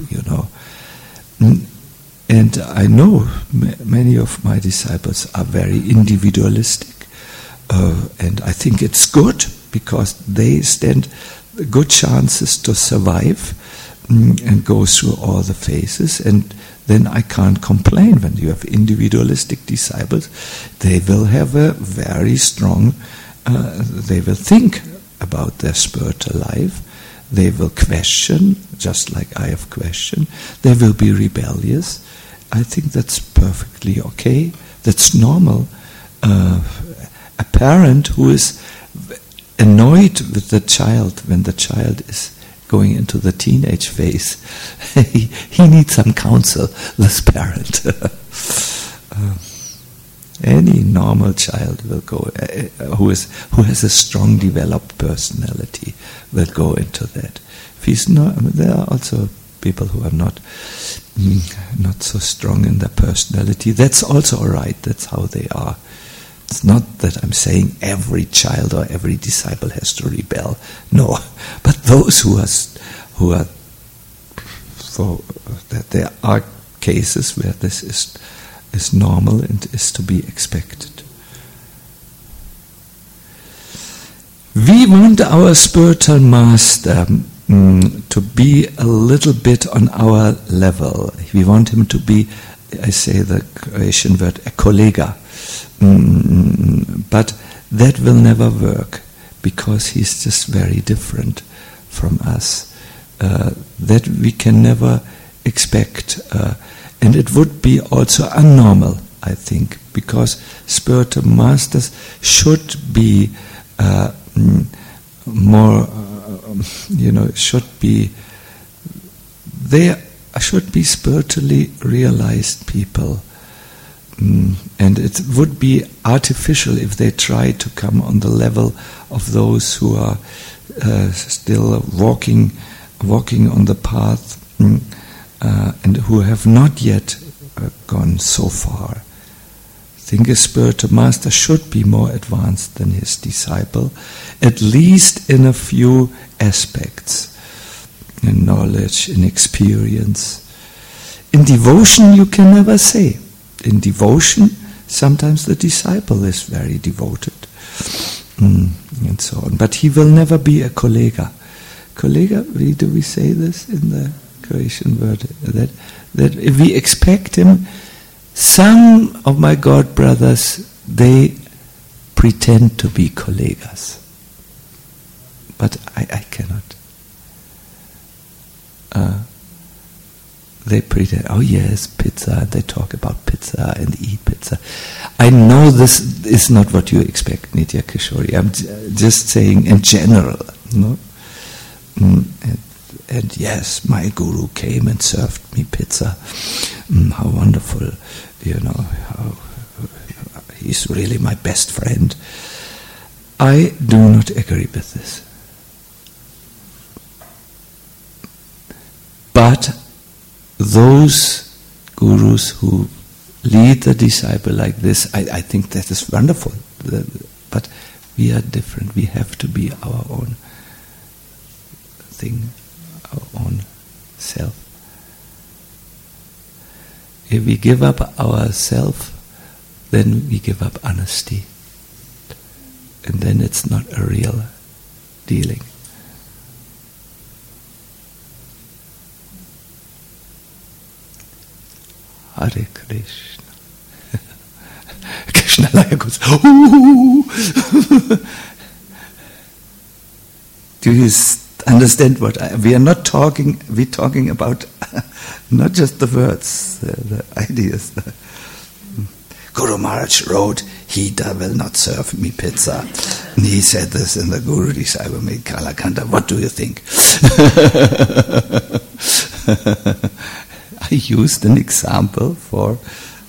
And I know many of my disciples are very individualistic, and I think it's good, because they stand good chances to survive and go through all the phases, and then I can't complain. When you have individualistic disciples, they will have a very strong, they will think about their spiritual life, they will question, just like I have questioned, they will be rebellious. I think that's perfectly okay, that's normal. A parent who is annoyed with the child when the child is going into the teenage phase, he needs some counsel, this parent. Any normal child will go, who has a strong developed personality, will go into that. If he's not, there are also people who are not so strong in their personality. That's also all right. That's how they are. It's not that I'm saying every child or every disciple has to rebel. No, but those who are so that there are cases where this is normal and is to be expected. We want our spiritual master to be a little bit on our level. We want him to be, I say the Croatian word, a kolega. But that will never work, because he's just very different from us. That we can never expect. And it would be also unnormal, I think, because spiritual masters should be they should be spiritually realized people. And it would be artificial if they try to come on the level of those who are still walking on the path and who have not yet gone so far. I think a spiritual master should be more advanced than his disciple, at least in a few aspects, in knowledge, in experience. In devotion, you can never say. In devotion, sometimes the disciple is very devoted, and so on. But he will never be a kolega. Kolega, do we say this in the Croatian word? That if we expect him, some of my God brothers, they pretend to be kolegas. But I cannot. They pretend, oh yes, pizza, and they talk about pizza and eat pizza. I know this is not what you expect, Nitya Kishori. I'm just saying in general, no? And yes, my guru came and served me pizza. How wonderful, how he's really my best friend. I do not agree with this. But those gurus who lead the disciple like this, I think that is wonderful. But we are different. We have to be our own thing, our own self. If we give up ourself, then we give up honesty. And then it's not a real dealing. Hare Krishna. Krishnalaya goes, ooh! understand what we are not talking. We're talking about not just the words, the ideas. Guru Maharaj wrote, "He will not serve me pizza." And he said this in the Guru Disciple Kalakanda. What do you think? I used an example for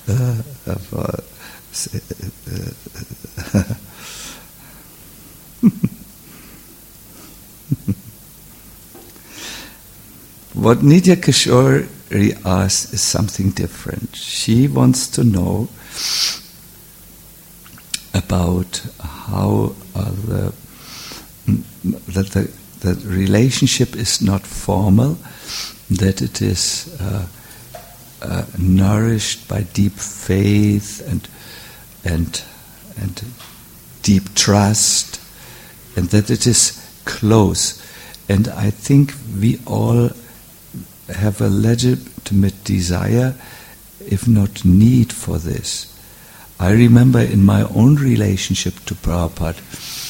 what Nitya Kishori asks is something different. She wants to know about how the relationship is not formal, that it is nourished by deep faith and deep trust, and that it is close. And I think we all have a legitimate desire, if not need, for this. I remember in my own relationship to Prabhupada,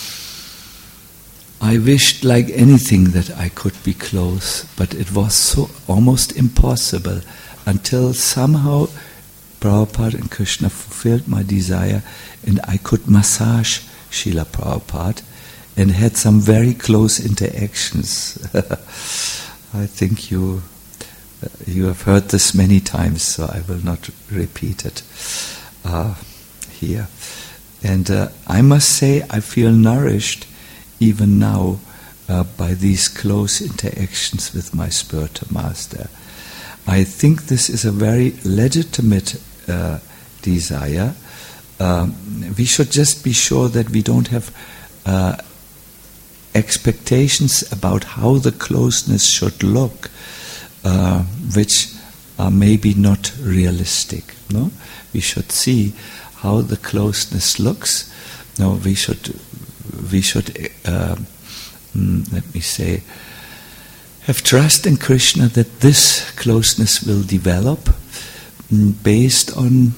I wished like anything that I could be close, but it was so almost impossible until somehow Prabhupada and Krishna fulfilled my desire, and I could massage Srila Prabhupada and had some very close interactions. I think you have heard this many times, so I will not repeat it here. And I must say I feel nourished even now by these close interactions with my spiritual master. I think this is a very legitimate desire. We should just be sure that we don't have expectations about how the closeness should look, which are maybe not realistic. No, we should see how the closeness looks. No, we should let me say, have trust in Krishna that this closeness will develop based on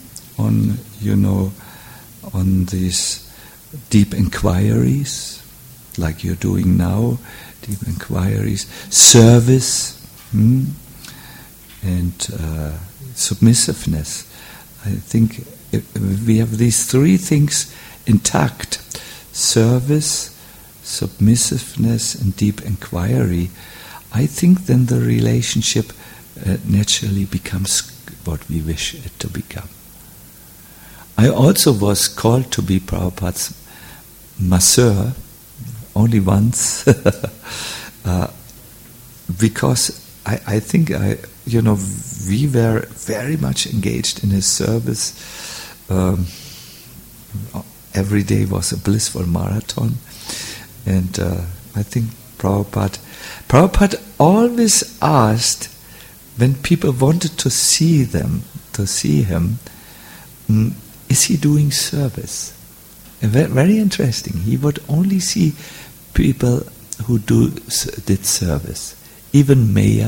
these deep inquiries, like you're doing now, deep inquiries, service, and submissiveness. I think if we have these three things intact: service, submissiveness, and deep inquiry, I think then the relationship naturally becomes what we wish it to become. I also was called to be Prabhupada's masseur, only once, because I think we were very much engaged in his service. Every day was a blissful marathon, and I think Prabhupada always asked, when people wanted to see him, is he doing service? And very interesting. He would only see people who did service. Even mayor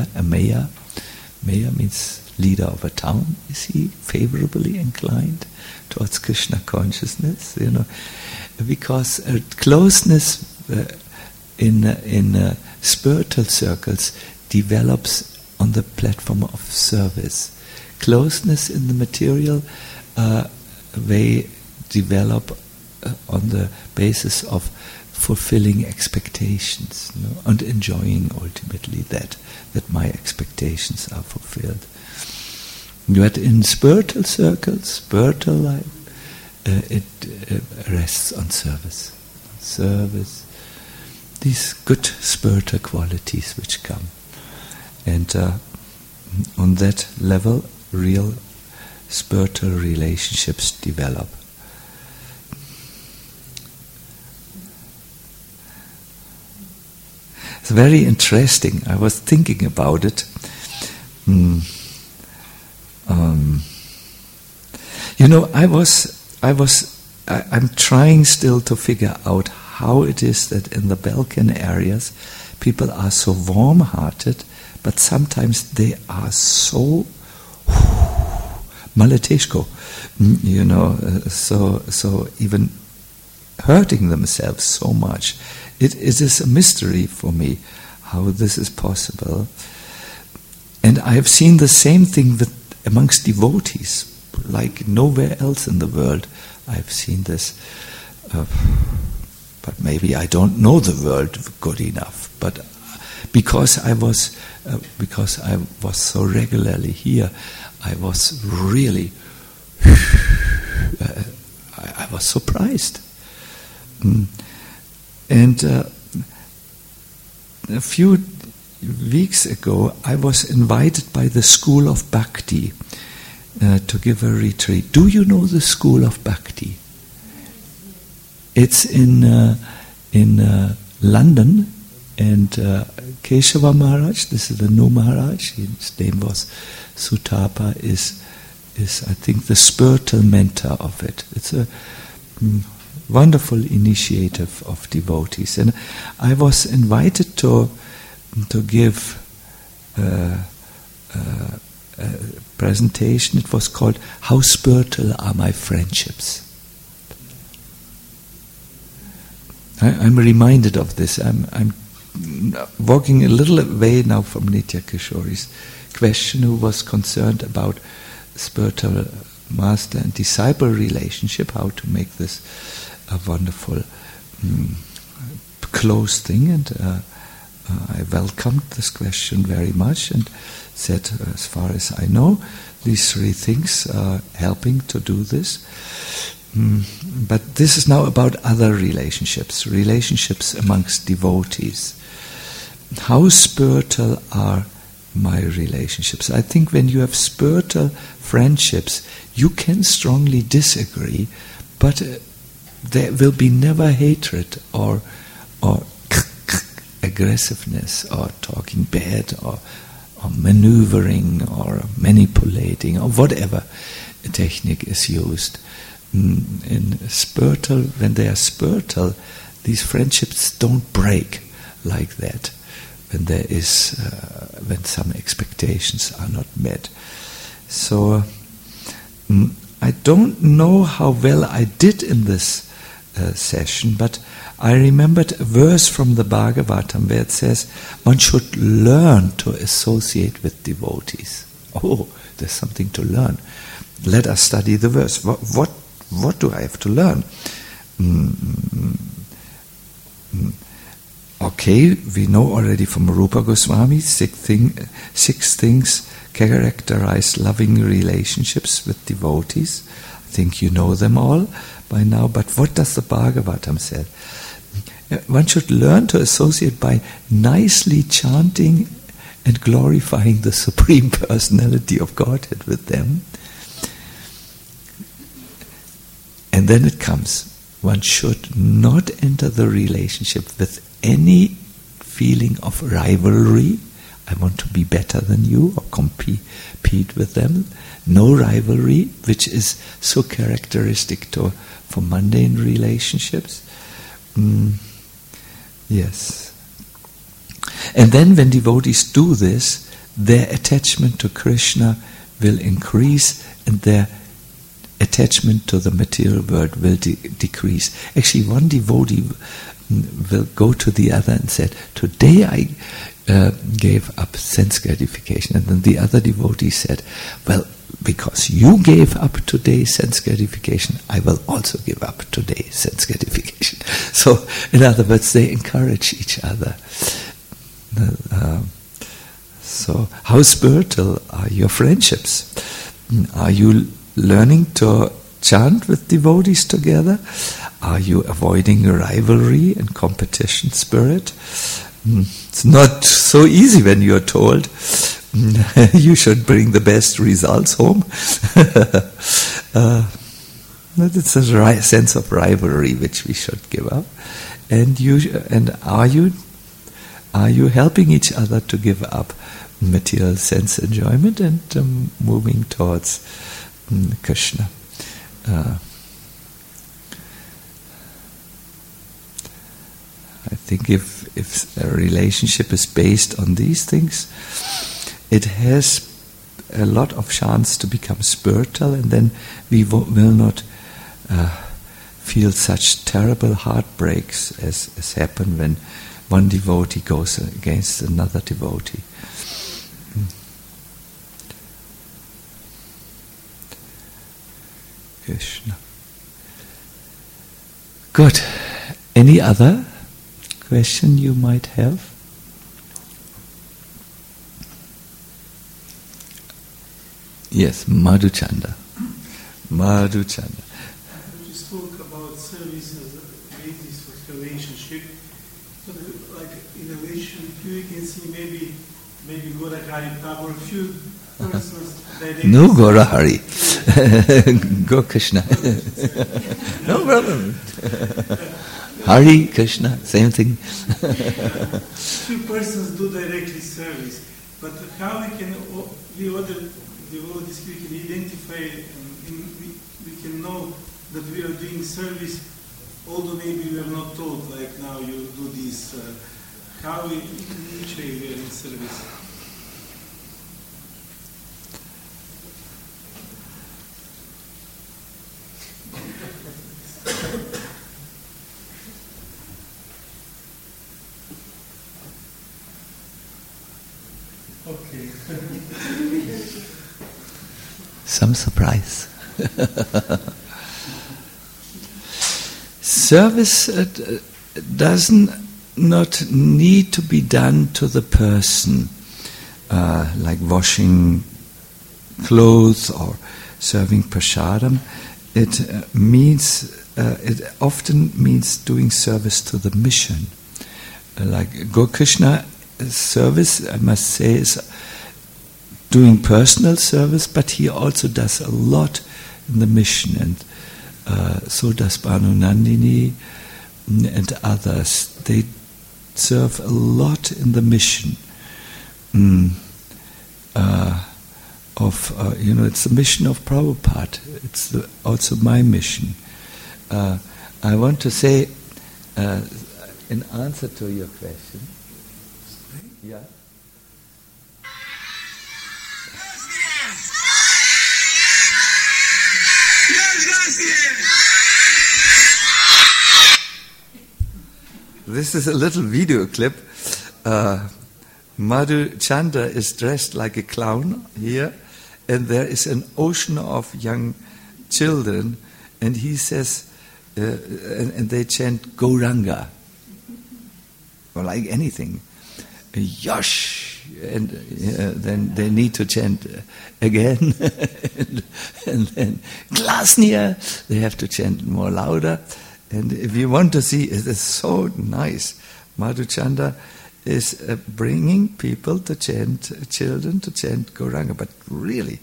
means leader of a town. Is he favorably inclined towards Krishna consciousness? Because closeness in spiritual circles develops on the platform of service. Closeness in the material way develop on the basis of fulfilling expectations, and enjoying ultimately that my expectations are fulfilled. But in spiritual circles, spiritual life, it rests on service. Service, these good spiritual qualities which come. And on that level, real spiritual relationships develop. It's very interesting. I was thinking about it. I'm trying still to figure out how it is that in the Balkan areas people are so warm-hearted, but sometimes they are so maleteshko, so even hurting themselves so much. It is a mystery for me how this is possible. And I have seen the same thing amongst devotees, like nowhere else in the world I've seen this. But maybe I don't know the world good enough. But because I was so regularly here, I was really I was surprised. And a few weeks ago, I was invited by the School of Bhakti to give a retreat. Do you know the School of Bhakti? It's in London, and Keshava Maharaj, this is the new Maharaj, his name was Sutapa, is I think the spiritual mentor of it. It's a wonderful initiative of devotees, and I was invited to give a presentation. It was called "How Spiritual Are My Friendships?" I'm reminded of this. I'm walking a little away now from Nitya Kishori's question, who was concerned about spiritual master and disciple relationship, how to make this a wonderful close thing, and I welcomed this question very much and said, as far as I know, these three things are helping to do this. But this is now about other relationships amongst devotees. How spiritual are my relationships? I think when you have spiritual friendships, you can strongly disagree, but there will be never hatred or aggressiveness or talking bad or maneuvering or manipulating or whatever technique is used. In spiritual, when they are spiritual, these friendships don't break like that when there is when some expectations are not met. So I don't know how well I did in this session, but I remembered a verse from the Bhagavatam where it says one should learn to associate with devotees. Oh, there's something to learn. Let us study the verse. What do I have to learn? Okay, we know already from Rupa Goswami, six things characterize loving relationships with devotees. I think you know them all by now, but what does the Bhagavatam say? One should learn to associate by nicely chanting and glorifying the Supreme Personality of Godhead with them. And then it comes, one should not enter the relationship with any feeling of rivalry. I want to be better than you, or compete with them. No rivalry, which is so characteristic for mundane relationships. Yes. And then when devotees do this, their attachment to Krishna will increase and their attachment to the material world will decrease. Actually, one devotee will go to the other and said, today I gave up sense gratification. And then the other devotee said, well, because you gave up today sense gratification, I will also give up today sense gratification. So, in other words, they encourage each other. So, how spiritual are your friendships? Are you learning to chant with devotees together? Are you avoiding rivalry and competition spirit? It's not so easy when you're told you should bring the best results home. It's a sense of rivalry which we should give up. And are you helping each other to give up material sense enjoyment and moving towards Krishna? I think if a relationship is based on these things, it has a lot of chance to become spiritual, and then we will not feel such terrible heartbreaks as happen when one devotee goes against another devotee. Krishna. Good. Any other question you might have? Yes, Madhuchanda. Madhuchanda. You spoke about service as a basis for relationship. So like in relation, you can see maybe Gaurahari Prabhu, a few persons directly. No Gaurahari. Go Krishna. No problem. Hari, Krishna, same thing. Few persons do directly service, but how we can, we other devotees, we can identify and we can know that we are doing service, although maybe we are not told, like now you do this. How in which way we are in service? Okay. Some surprise. Service doesn't not need to be done to the person, like washing clothes or serving prasadam. It often means doing service to the mission. Like Gokrishna service, I must say, is doing personal service, but he also does a lot in the mission, and so does Bhanu Nandini and others. They serve a lot in the mission. It's the mission of Prabhupada. It's also my mission. I want to say, in answer to your question, yeah. This is a little video clip. Madhuchanda is dressed like a clown here, and there is an ocean of young children, and he says, and they chant Gauranga, or like anything, Yash, and then they need to chant again, and then Glasnia, they have to chant more louder. And if you want to see, it is so nice. Madhuchanda is bringing people to chant, children to chant Gauranga, but really.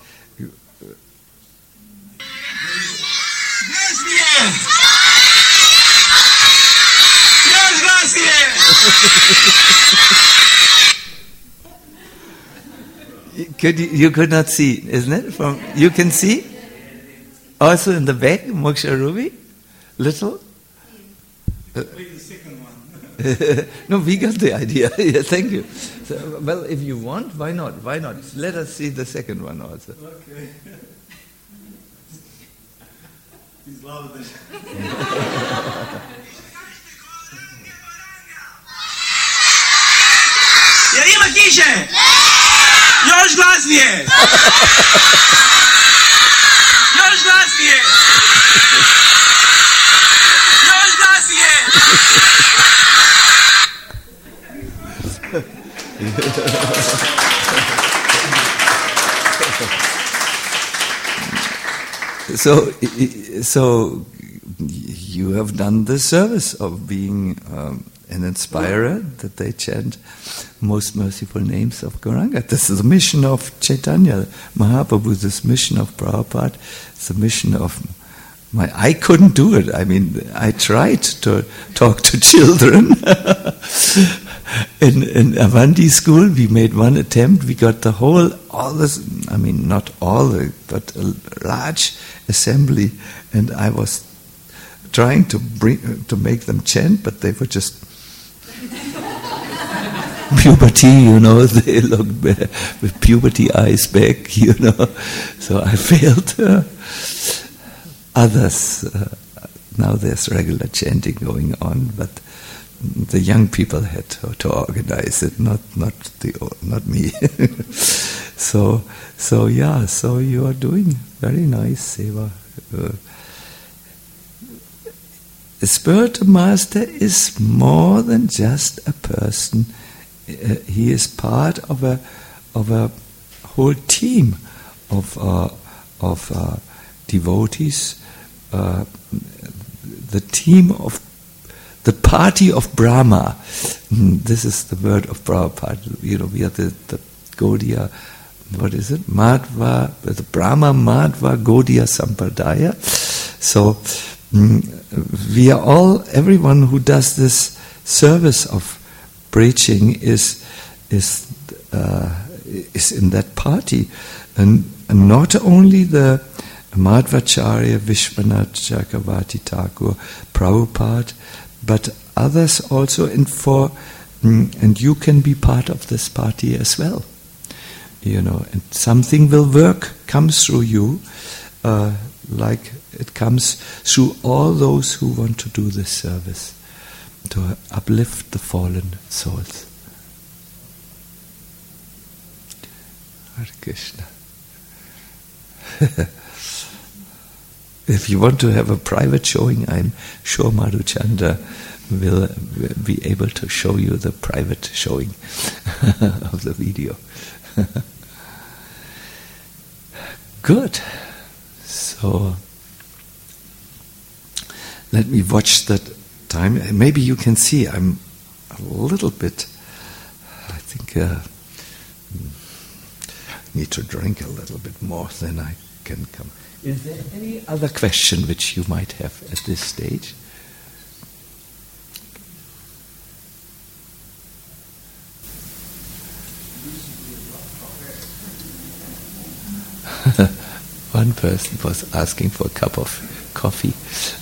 You could not see, isn't it? You can see? Also in the back, Moksha Ruby? Little? Wait the second one. No, we got the idea. Yeah, thank you. So, well, if you want, why not? Why not? Let us see the second one also. Okay. He's louder than... Ярima Kishe! Još glasnije! Još glasnije! Još glasnije! So you have done the service of being an inspirer, that they chant most merciful names of Gauranga. This is the mission of Chaitanya Mahaprabhu, this mission of Prabhupada, it's the mission of I couldn't do it. I mean, I tried to talk to children. In Avanti school, we made one attempt. We got not all, but a large assembly, and I was trying to make them chant, but they were just puberty, they looked with puberty eyes back, So I failed. Others now there's regular chanting going on, but the young people had to organize it, not me. So you are doing very nice seva. A spiritual master is more than just a person. He is part of a whole team of devotees. The team of the party of Brahma. This is the word of Prabhupada. We are the Gaudiya. What is it? Madhva, the Brahma Madhva Gaudiya Sampradaya. So we are all, everyone who does this service of preaching is in that party, and not only the Madhvacharya, Vishwanath Chakravarti Thakur, Prabhupada, but others also, and you can be part of this party as well. And something will comes through you, like it comes through all those who want to do this service, to uplift the fallen souls. Hare Krishna. If you want to have a private showing, I'm sure Madhuchanda will be able to show you the private showing of the video. Good. So let me watch that time. Maybe you can see I'm a little bit, I think need to drink a little bit more than I can come. Is there any other question which you might have at this stage? One person was asking for a cup of coffee.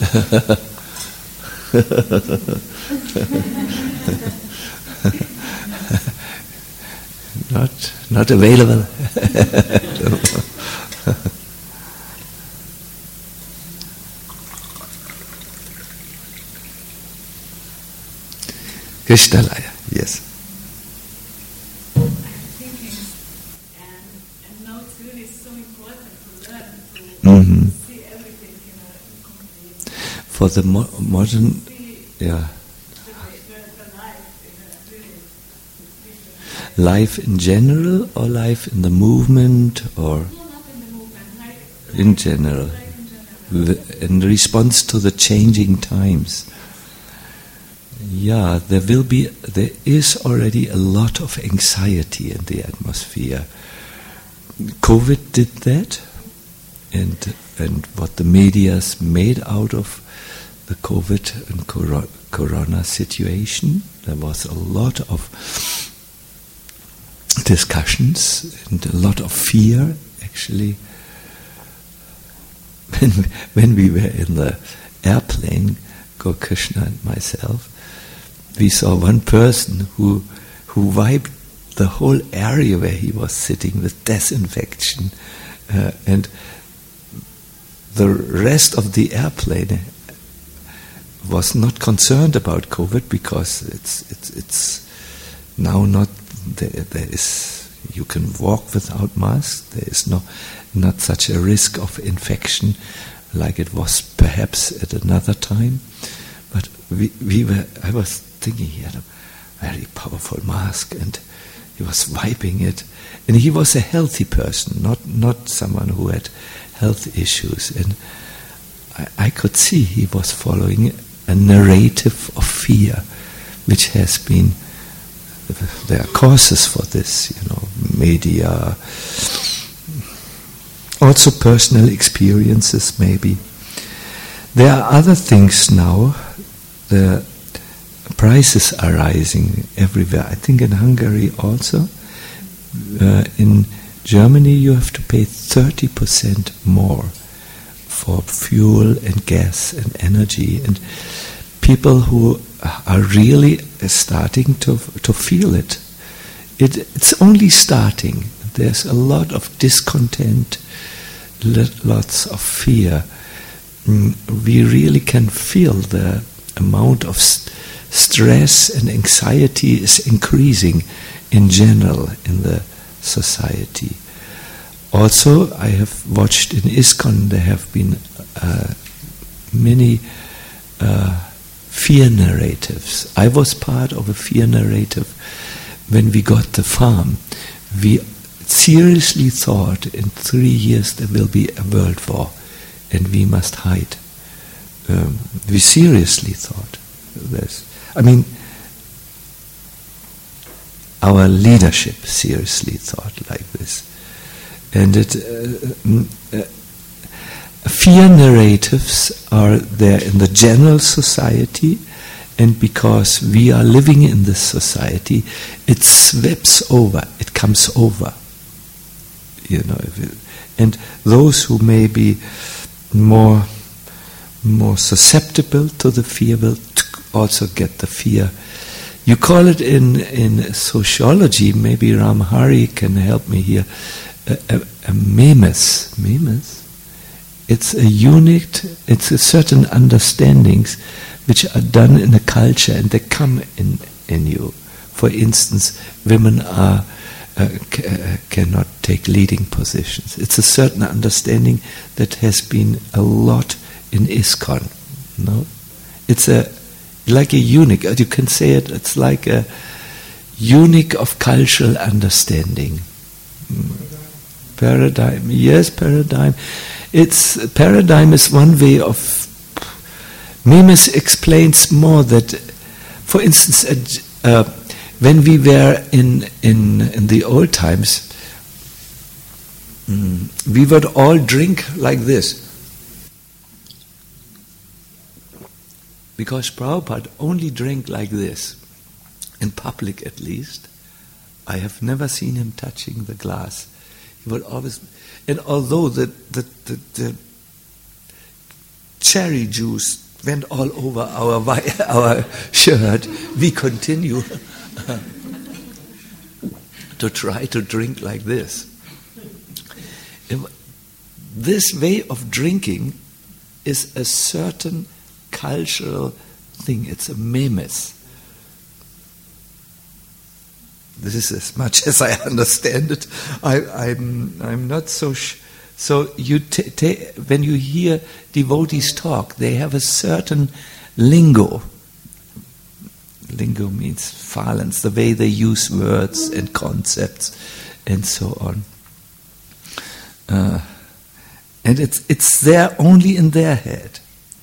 Not available. Krishnalaya, yes. I'm thinking, and now it's really so important to learn to see everything in a complete. For the modern, yeah. The life in a really different. Life in general, or life in the movement, or No, not in the movement, life in general, in response to the changing times. Yeah, there is already a lot of anxiety in the atmosphere. COVID did that, and what the media's made out of the COVID and corona situation. There was a lot of discussions and a lot of fear, actually. When we were in the airplane, Gokrishna and myself, we saw one person who wiped the whole area where he was sitting with disinfection, and the rest of the airplane was not concerned about COVID because it's now not there is, you can walk without mask. There is not such a risk of infection like it was perhaps at another time. But I was thinking he had a very powerful mask and he was wiping it. And he was a healthy person, not someone who had health issues. And I could see he was following a narrative of fear, which has been, there are causes for this, media, also personal experiences maybe. There are other things now. The prices are rising everywhere. I think in Hungary also. In Germany you have to pay 30% more for fuel and gas and energy, and people who are really starting to feel it. It's only starting. There's a lot of discontent, lots of fear. we really can feel the amount of stress and anxiety is increasing in general in the society. Also, I have watched in ISKCON there have been many fear narratives. I was part of a fear narrative when we got the farm. We seriously thought in 3 years there will be a world war and we must hide. We seriously thought this. I mean, our leadership seriously thought like this. And fear narratives are there in the general society, and because we are living in this society, it sweeps over, it comes over. And those who may be more susceptible to the fear will also get the fear. You call it in sociology, maybe Ramhari can help me here, a memes. Memes? It's a certain understandings which are done in a culture and they come in you. For instance, women cannot take leading positions. It's a certain understanding that has been a lot in ISKCON. No? It's like a unique, you can say it's like a unique of cultural understanding. Paradigm, yes, paradigm. Paradigm is one way of. Memes explains more that, for instance, when we were in the old times, we would all drink like this. Because Prabhupada only drank like this, in public at least. I have never seen him touching the glass. He would always, and although the cherry juice went all over our shirt, we continue to try to drink like this. This way of drinking is a certain cultural thing. It's a memes. This is as much as I understand it. I'm not so. So you when you hear devotees talk, they have a certain lingo. Lingo means violence, the way they use words and concepts, and so on. And it's there only in their head.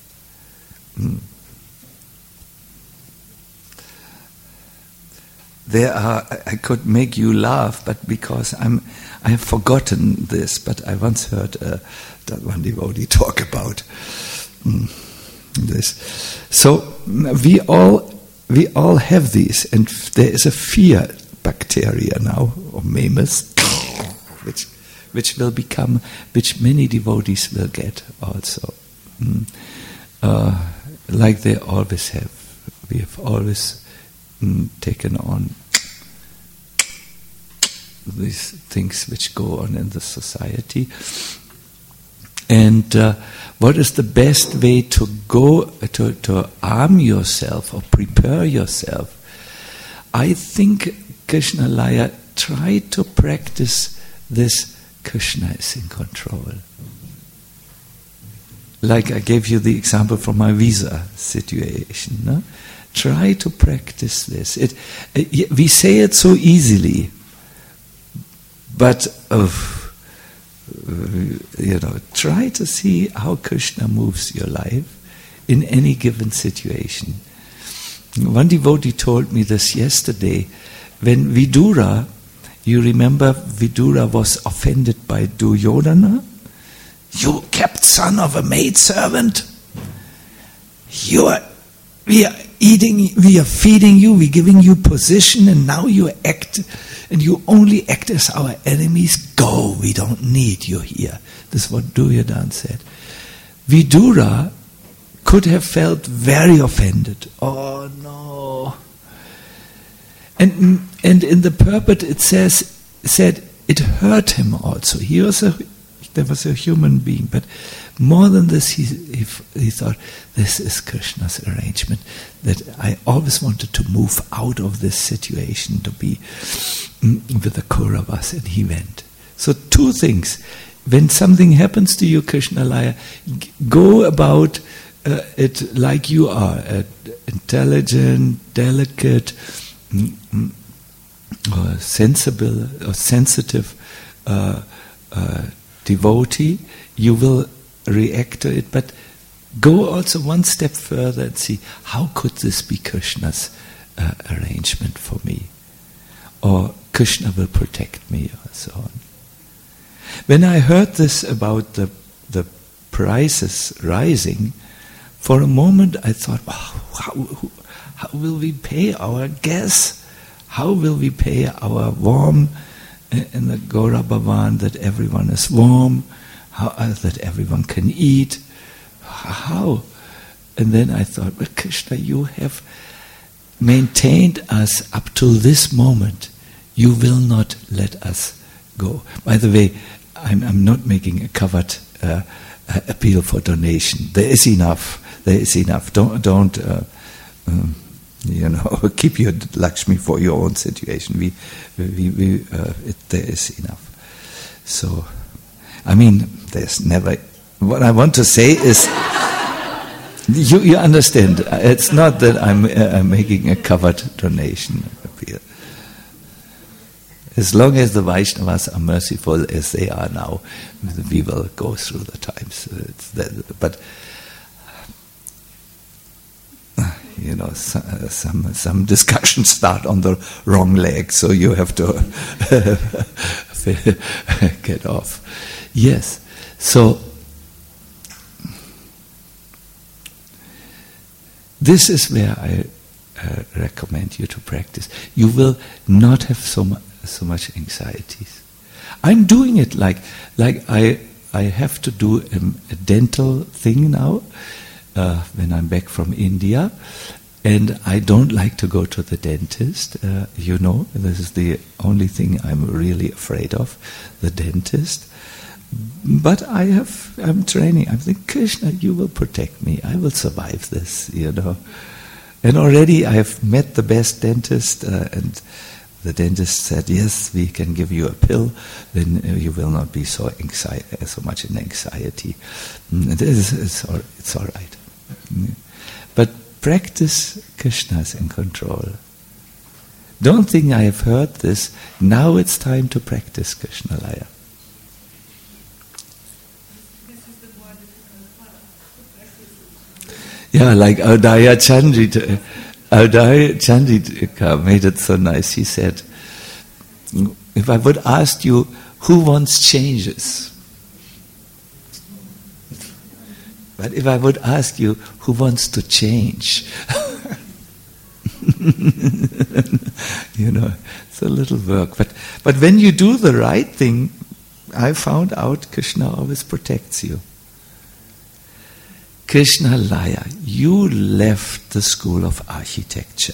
There are, I could make you laugh, but because I have forgotten this, but I once heard that one devotee talk about this. So we all have these, and there is a fear bacteria now, or memes, which will become, which many devotees will get also, like they always have. We have always taken on these things which go on in the society. And what is the best way to go to arm yourself or prepare yourself? I think Krishna Laya, try to practice this. Krishna is in control. Like I gave you the example from my visa situation. No? Try to practice this. We say it so easily, but try to see how Krishna moves your life in any given situation. One devotee told me this yesterday. When Vidura, you remember Vidura was offended by Duryodhana? You kept son of a maidservant. We are eating, we are feeding you, we are giving you position, and now you act, and you only act as our enemies. Go, we don't need you here. This is what Duryodhana said. Vidura could have felt very offended. Oh no. And in the purport it said it hurt him also. He was There was a human being, but more than this, he thought, this is Krishna's arrangement, that I always wanted to move out of this situation, to be with the Kauravas, and he went. So two things. When something happens to you, Krishna Laya, go about it like you are, intelligent, delicate, sensible, or sensitive devotee. You will react to it, but go also one step further and see, how could this be Krishna's arrangement for me? Or Krishna will protect me, or so on. When I heard this about the prices rising, for a moment I thought, wow, how will we pay our gas? How will we pay our warm in the Gaura Bhavan, that everyone is warm, that everyone can eat? How? And then I thought, well, Krishna, you have maintained us up till this moment. You will not let us go. By the way, I'm not making a covert appeal for donation. There is enough. There is enough. Don't keep your Lakshmi for your own situation. There is enough. So, I mean, there's never. What I want to say is, you understand. It's not that I'm making a covert donation appeal. As long as the Vaishnavas are merciful as they are now, we will go through the times. But some discussions start on the wrong leg, so you have to get off. Yes, so this is where I recommend you to practice. You will not have so much anxieties. I'm doing it like I have to do a dental thing now when I'm back from India, and I don't like to go to the dentist. This is the only thing I'm really afraid of, the dentist. But I'm training. I'm thinking, Krishna, you will protect me. I will survive this, And already I have met the best dentist, and the dentist said, yes, we can give you a pill, then you will not be so much in anxiety. It's all right. But practice Krishna's in control. Don't think I have heard this. Now it's time to practice Krishna Laya. Yeah, like Audaya Chandrika made it so nice. He said, if I would ask you, who wants changes? But if I would ask you, who wants to change? It's a little work. But when you do the right thing, I found out Krishna always protects you. Krishna Laya, you left the school of architecture.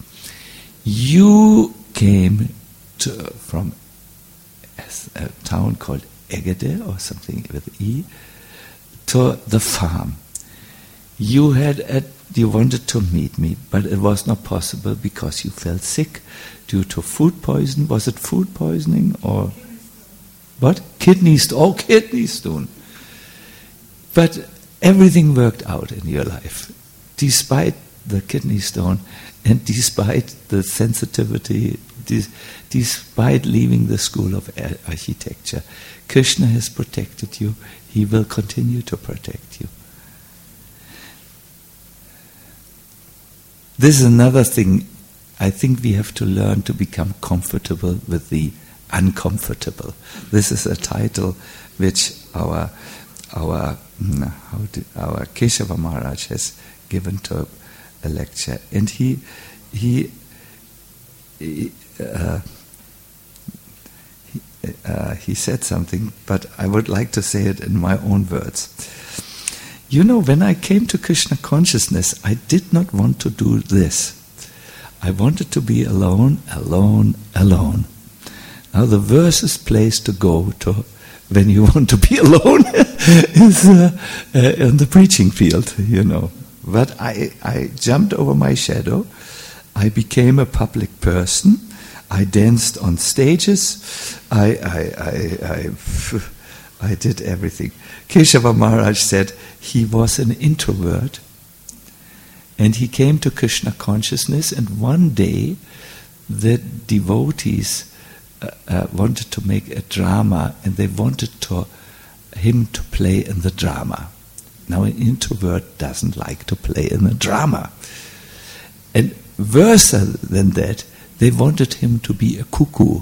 You came from a town called Egede or something with E, to the farm. You wanted to meet me, but it was not possible because you felt sick due to food poison. Was it food poisoning or what? Kidney stone. But everything worked out in your life, despite the kidney stone and despite the sensitivity, despite leaving the school of architecture. Krishna has protected you. He will continue to protect you. This is another thing. I think we have to learn to become comfortable with the uncomfortable. This is a title which our Keshava Maharaj has given to a lecture, and he said something, but I would like to say it in my own words. When I came to Krishna consciousness, I did not want to do this. I wanted to be alone, alone, alone. Now the worst place to go to when you want to be alone is on the preaching field, But I jumped over my shadow. I became a public person. I danced on stages. I did everything. Keshava Maharaj said he was an introvert, and he came to Krishna consciousness, and one day the devotees wanted to make a drama, and they wanted him to play in the drama. Now an introvert doesn't like to play in a drama. And worse than that, they wanted him to be a cuckoo.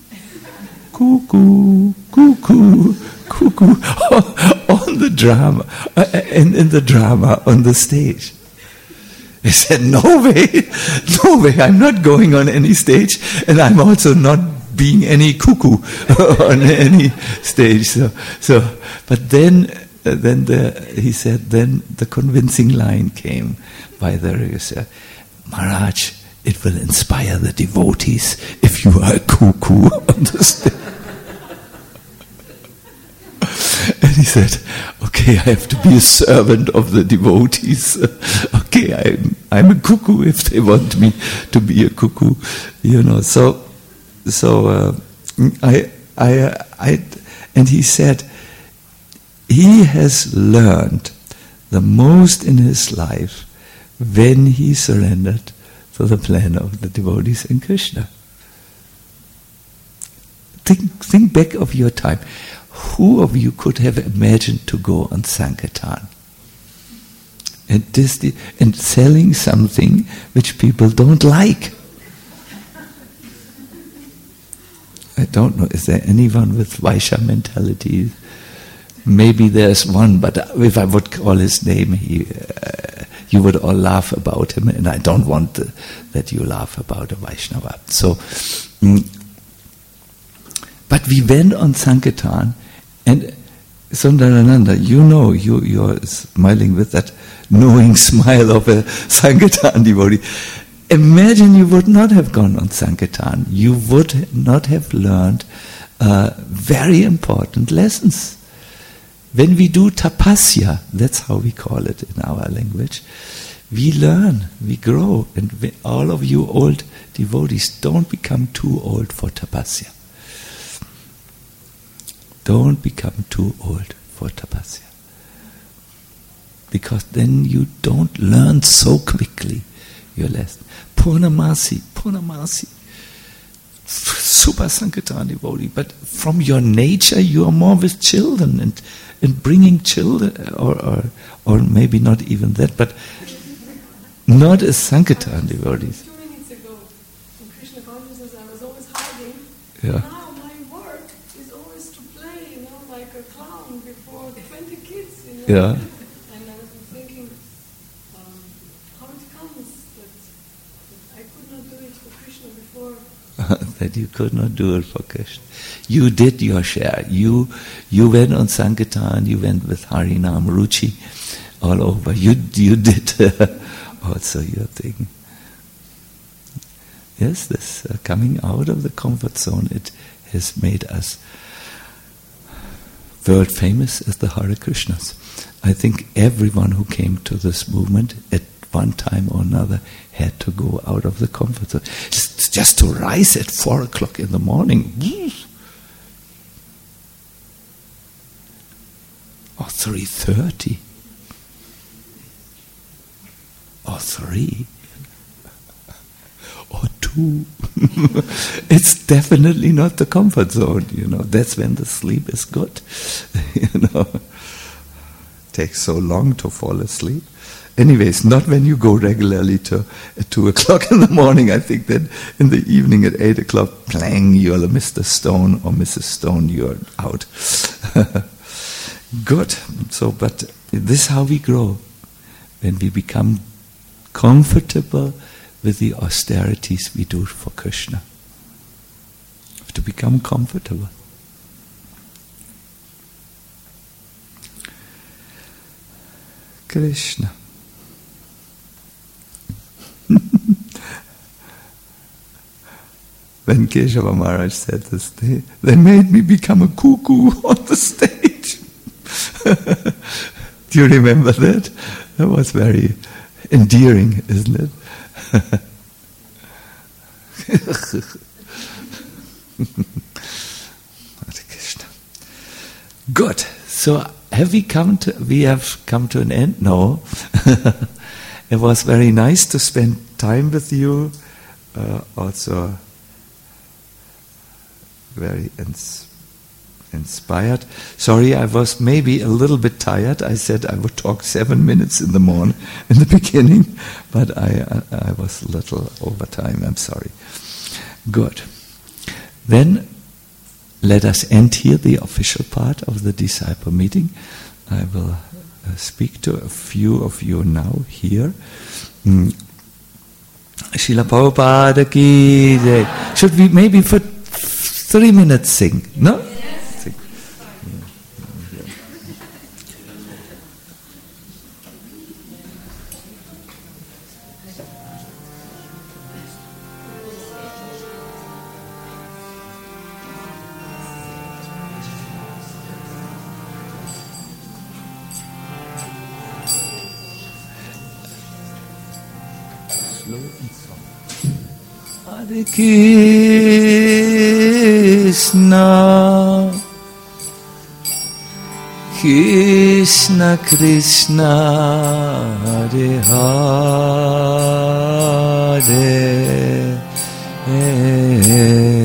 Cuckoo, cuckoo, cuckoo, on the drama, in the drama on the stage. He said, no way, I'm not going on any stage, and I'm also not being any cuckoo on any stage. But then he said, then the convincing line came by the regisseur, Maharaj, it will inspire the devotees if you are a cuckoo on the stage. And he said, okay, I have to be a servant of the devotees. Okay, I'm a cuckoo if they want me to be a cuckoo. And he said, he has learned the most in his life when he surrendered to the plan of the devotees in Krishna. Think back of your time. Who of you could have imagined to go on Sankirtan and selling something which people don't like? I don't know, is there anyone with Vaishya mentality? Maybe there's one, but if I would call his name, you would all laugh about him, and I don't want that you laugh about a Vaishnava. So, but we went on Sankirtan, and Sundarananda, you're smiling with that knowing smile of a Sankirtan devotee. Imagine you would not have gone on Sankirtan. You would not have learned very important lessons. When we do tapasya, that's how we call it in our language, we learn, we grow, and all of you old devotees, don't become too old for tapasya. Don't become too old for tapasya. Because then you don't learn so quickly your lesson. Purnamasi, super Sankirtan devotee, but from your nature you are more with children and bringing children, or maybe not even that, but not as Sankirtan devotees. 2 minutes ago, in Krishna consciousness, I was always hiding. Yeah. Now my work is always to play, like a clown before 20 kids. Yeah. And I was thinking, how it comes that I could not do it for Krishna before. That you could not do it for Krishna. You did your share. You went on Sankirtan, you went with Harinam, Ruchi, all over. You did also your thing. Yes, this coming out of the comfort zone, it has made us world famous as the Hare Krishnas. I think everyone who came to this movement at one time or another had to go out of the comfort zone. Just to rise at 4 o'clock in the morning, or 3:30, or 3, or 2. It's definitely not the comfort zone, That's when the sleep is good, Takes so long to fall asleep. Anyways, not when you go regularly at 2 o'clock in the morning. I think that in the evening at 8 o'clock, plang, you're Mr. Stone or Mrs. Stone, you're out. Good. So, but this is how we grow. When we become comfortable with the austerities we do for Krishna. We have to become comfortable. Krishna. when Keshava Maharaj said this, they made me become a cuckoo on the stage. Do you remember that? That was very endearing, isn't it? Good. So we have come to an end now. It was very nice to spend time with you. Also very inspired. Sorry, I was maybe a little bit tired. I said I would talk 7 minutes in the morning in the beginning, but I was a little over time. I'm sorry. Good. Then let us end here the official part of the disciple meeting. I will speak to a few of you now here. Srila Prabhupada ki jai. Should we maybe for 3 minutes sing? No? Yes. Sing. Hare Krishna, Krishna Krishna, Hare Hare,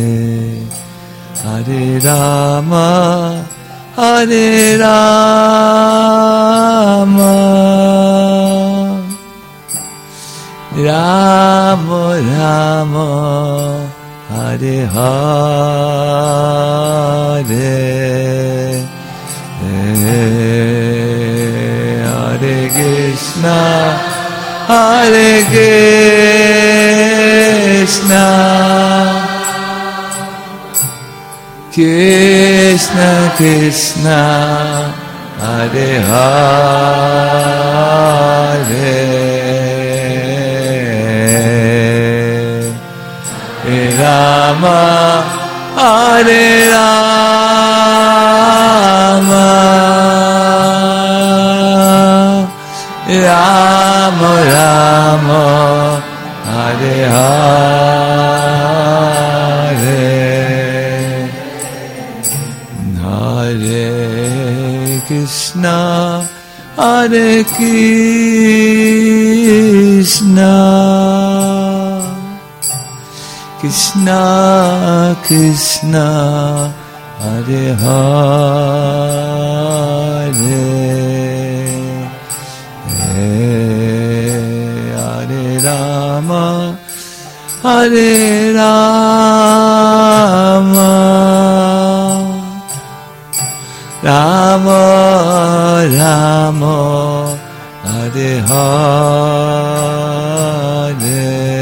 Hare Rama, Hare Rama, Rama Rama, Hare Hare, Hare Krishna, Hare Krishna, Krishna Krishna, Hare Hare, Rama, Hare Rama, Rama Rama, Hare Hare, Hare Krishna, Hare Krishna, Krishna Krishna, Hare Hare, Hare Rama, Hare Rama, Rama Rama, Hare Hare,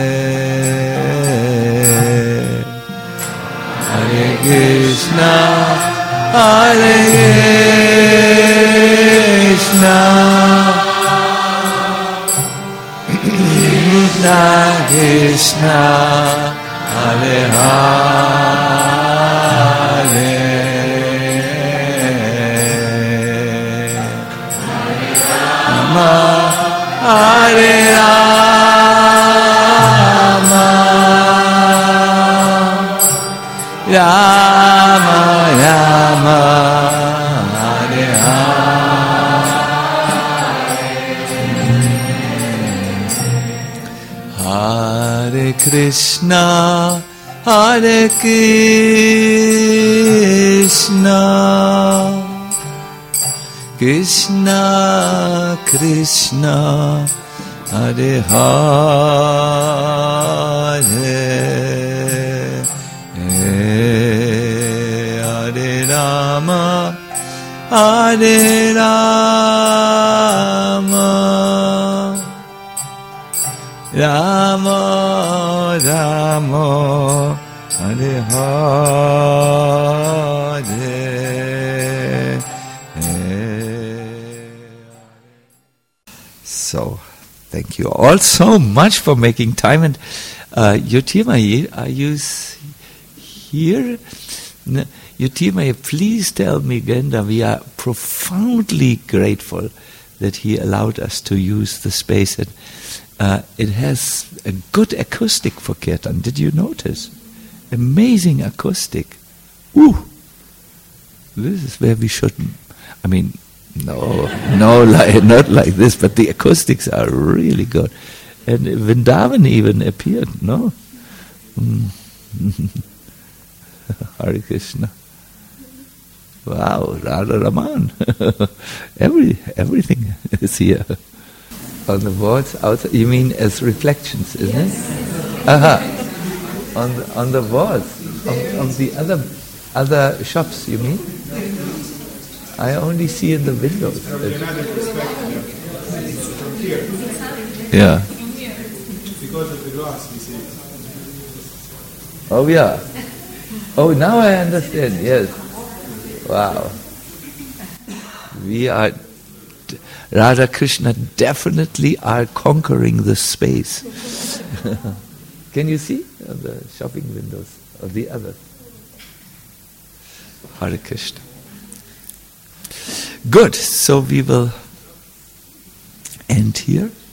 Krishna, Hare Krishna, Krishna Krishna, Hare Hare, Rama, Hare Rama, Rama Rama, Hare Hare, Hare Krishna, Hare Krishna, Krishna Krishna, Hare Hare, Hare Rama, Hare Rama, Rama Rama, Hare Hare. So, thank you all so much for making time. And Yotima, here. Yutima, please tell me again that we are profoundly grateful that he allowed us to use the space. And it has a good acoustic for Kirtan. Did you notice? Amazing acoustic. Ooh! This is where we shouldn't. I mean, not like this, but the acoustics are really good. And Vrindavan even appeared, no? Hare Krishna. Wow, Radha Raman. Everything is here. On the walls outside, you mean as reflections, isn't it? On the walls of the other shops, you mean? I only see in the windows. Yeah. Because of the glass, we see. Oh yeah. Oh, now I understand. Yes. Wow. We are, Radha Krishna definitely are conquering the space. Can you see on the shopping windows of the others? Hare Krishna. Good. So we will end here.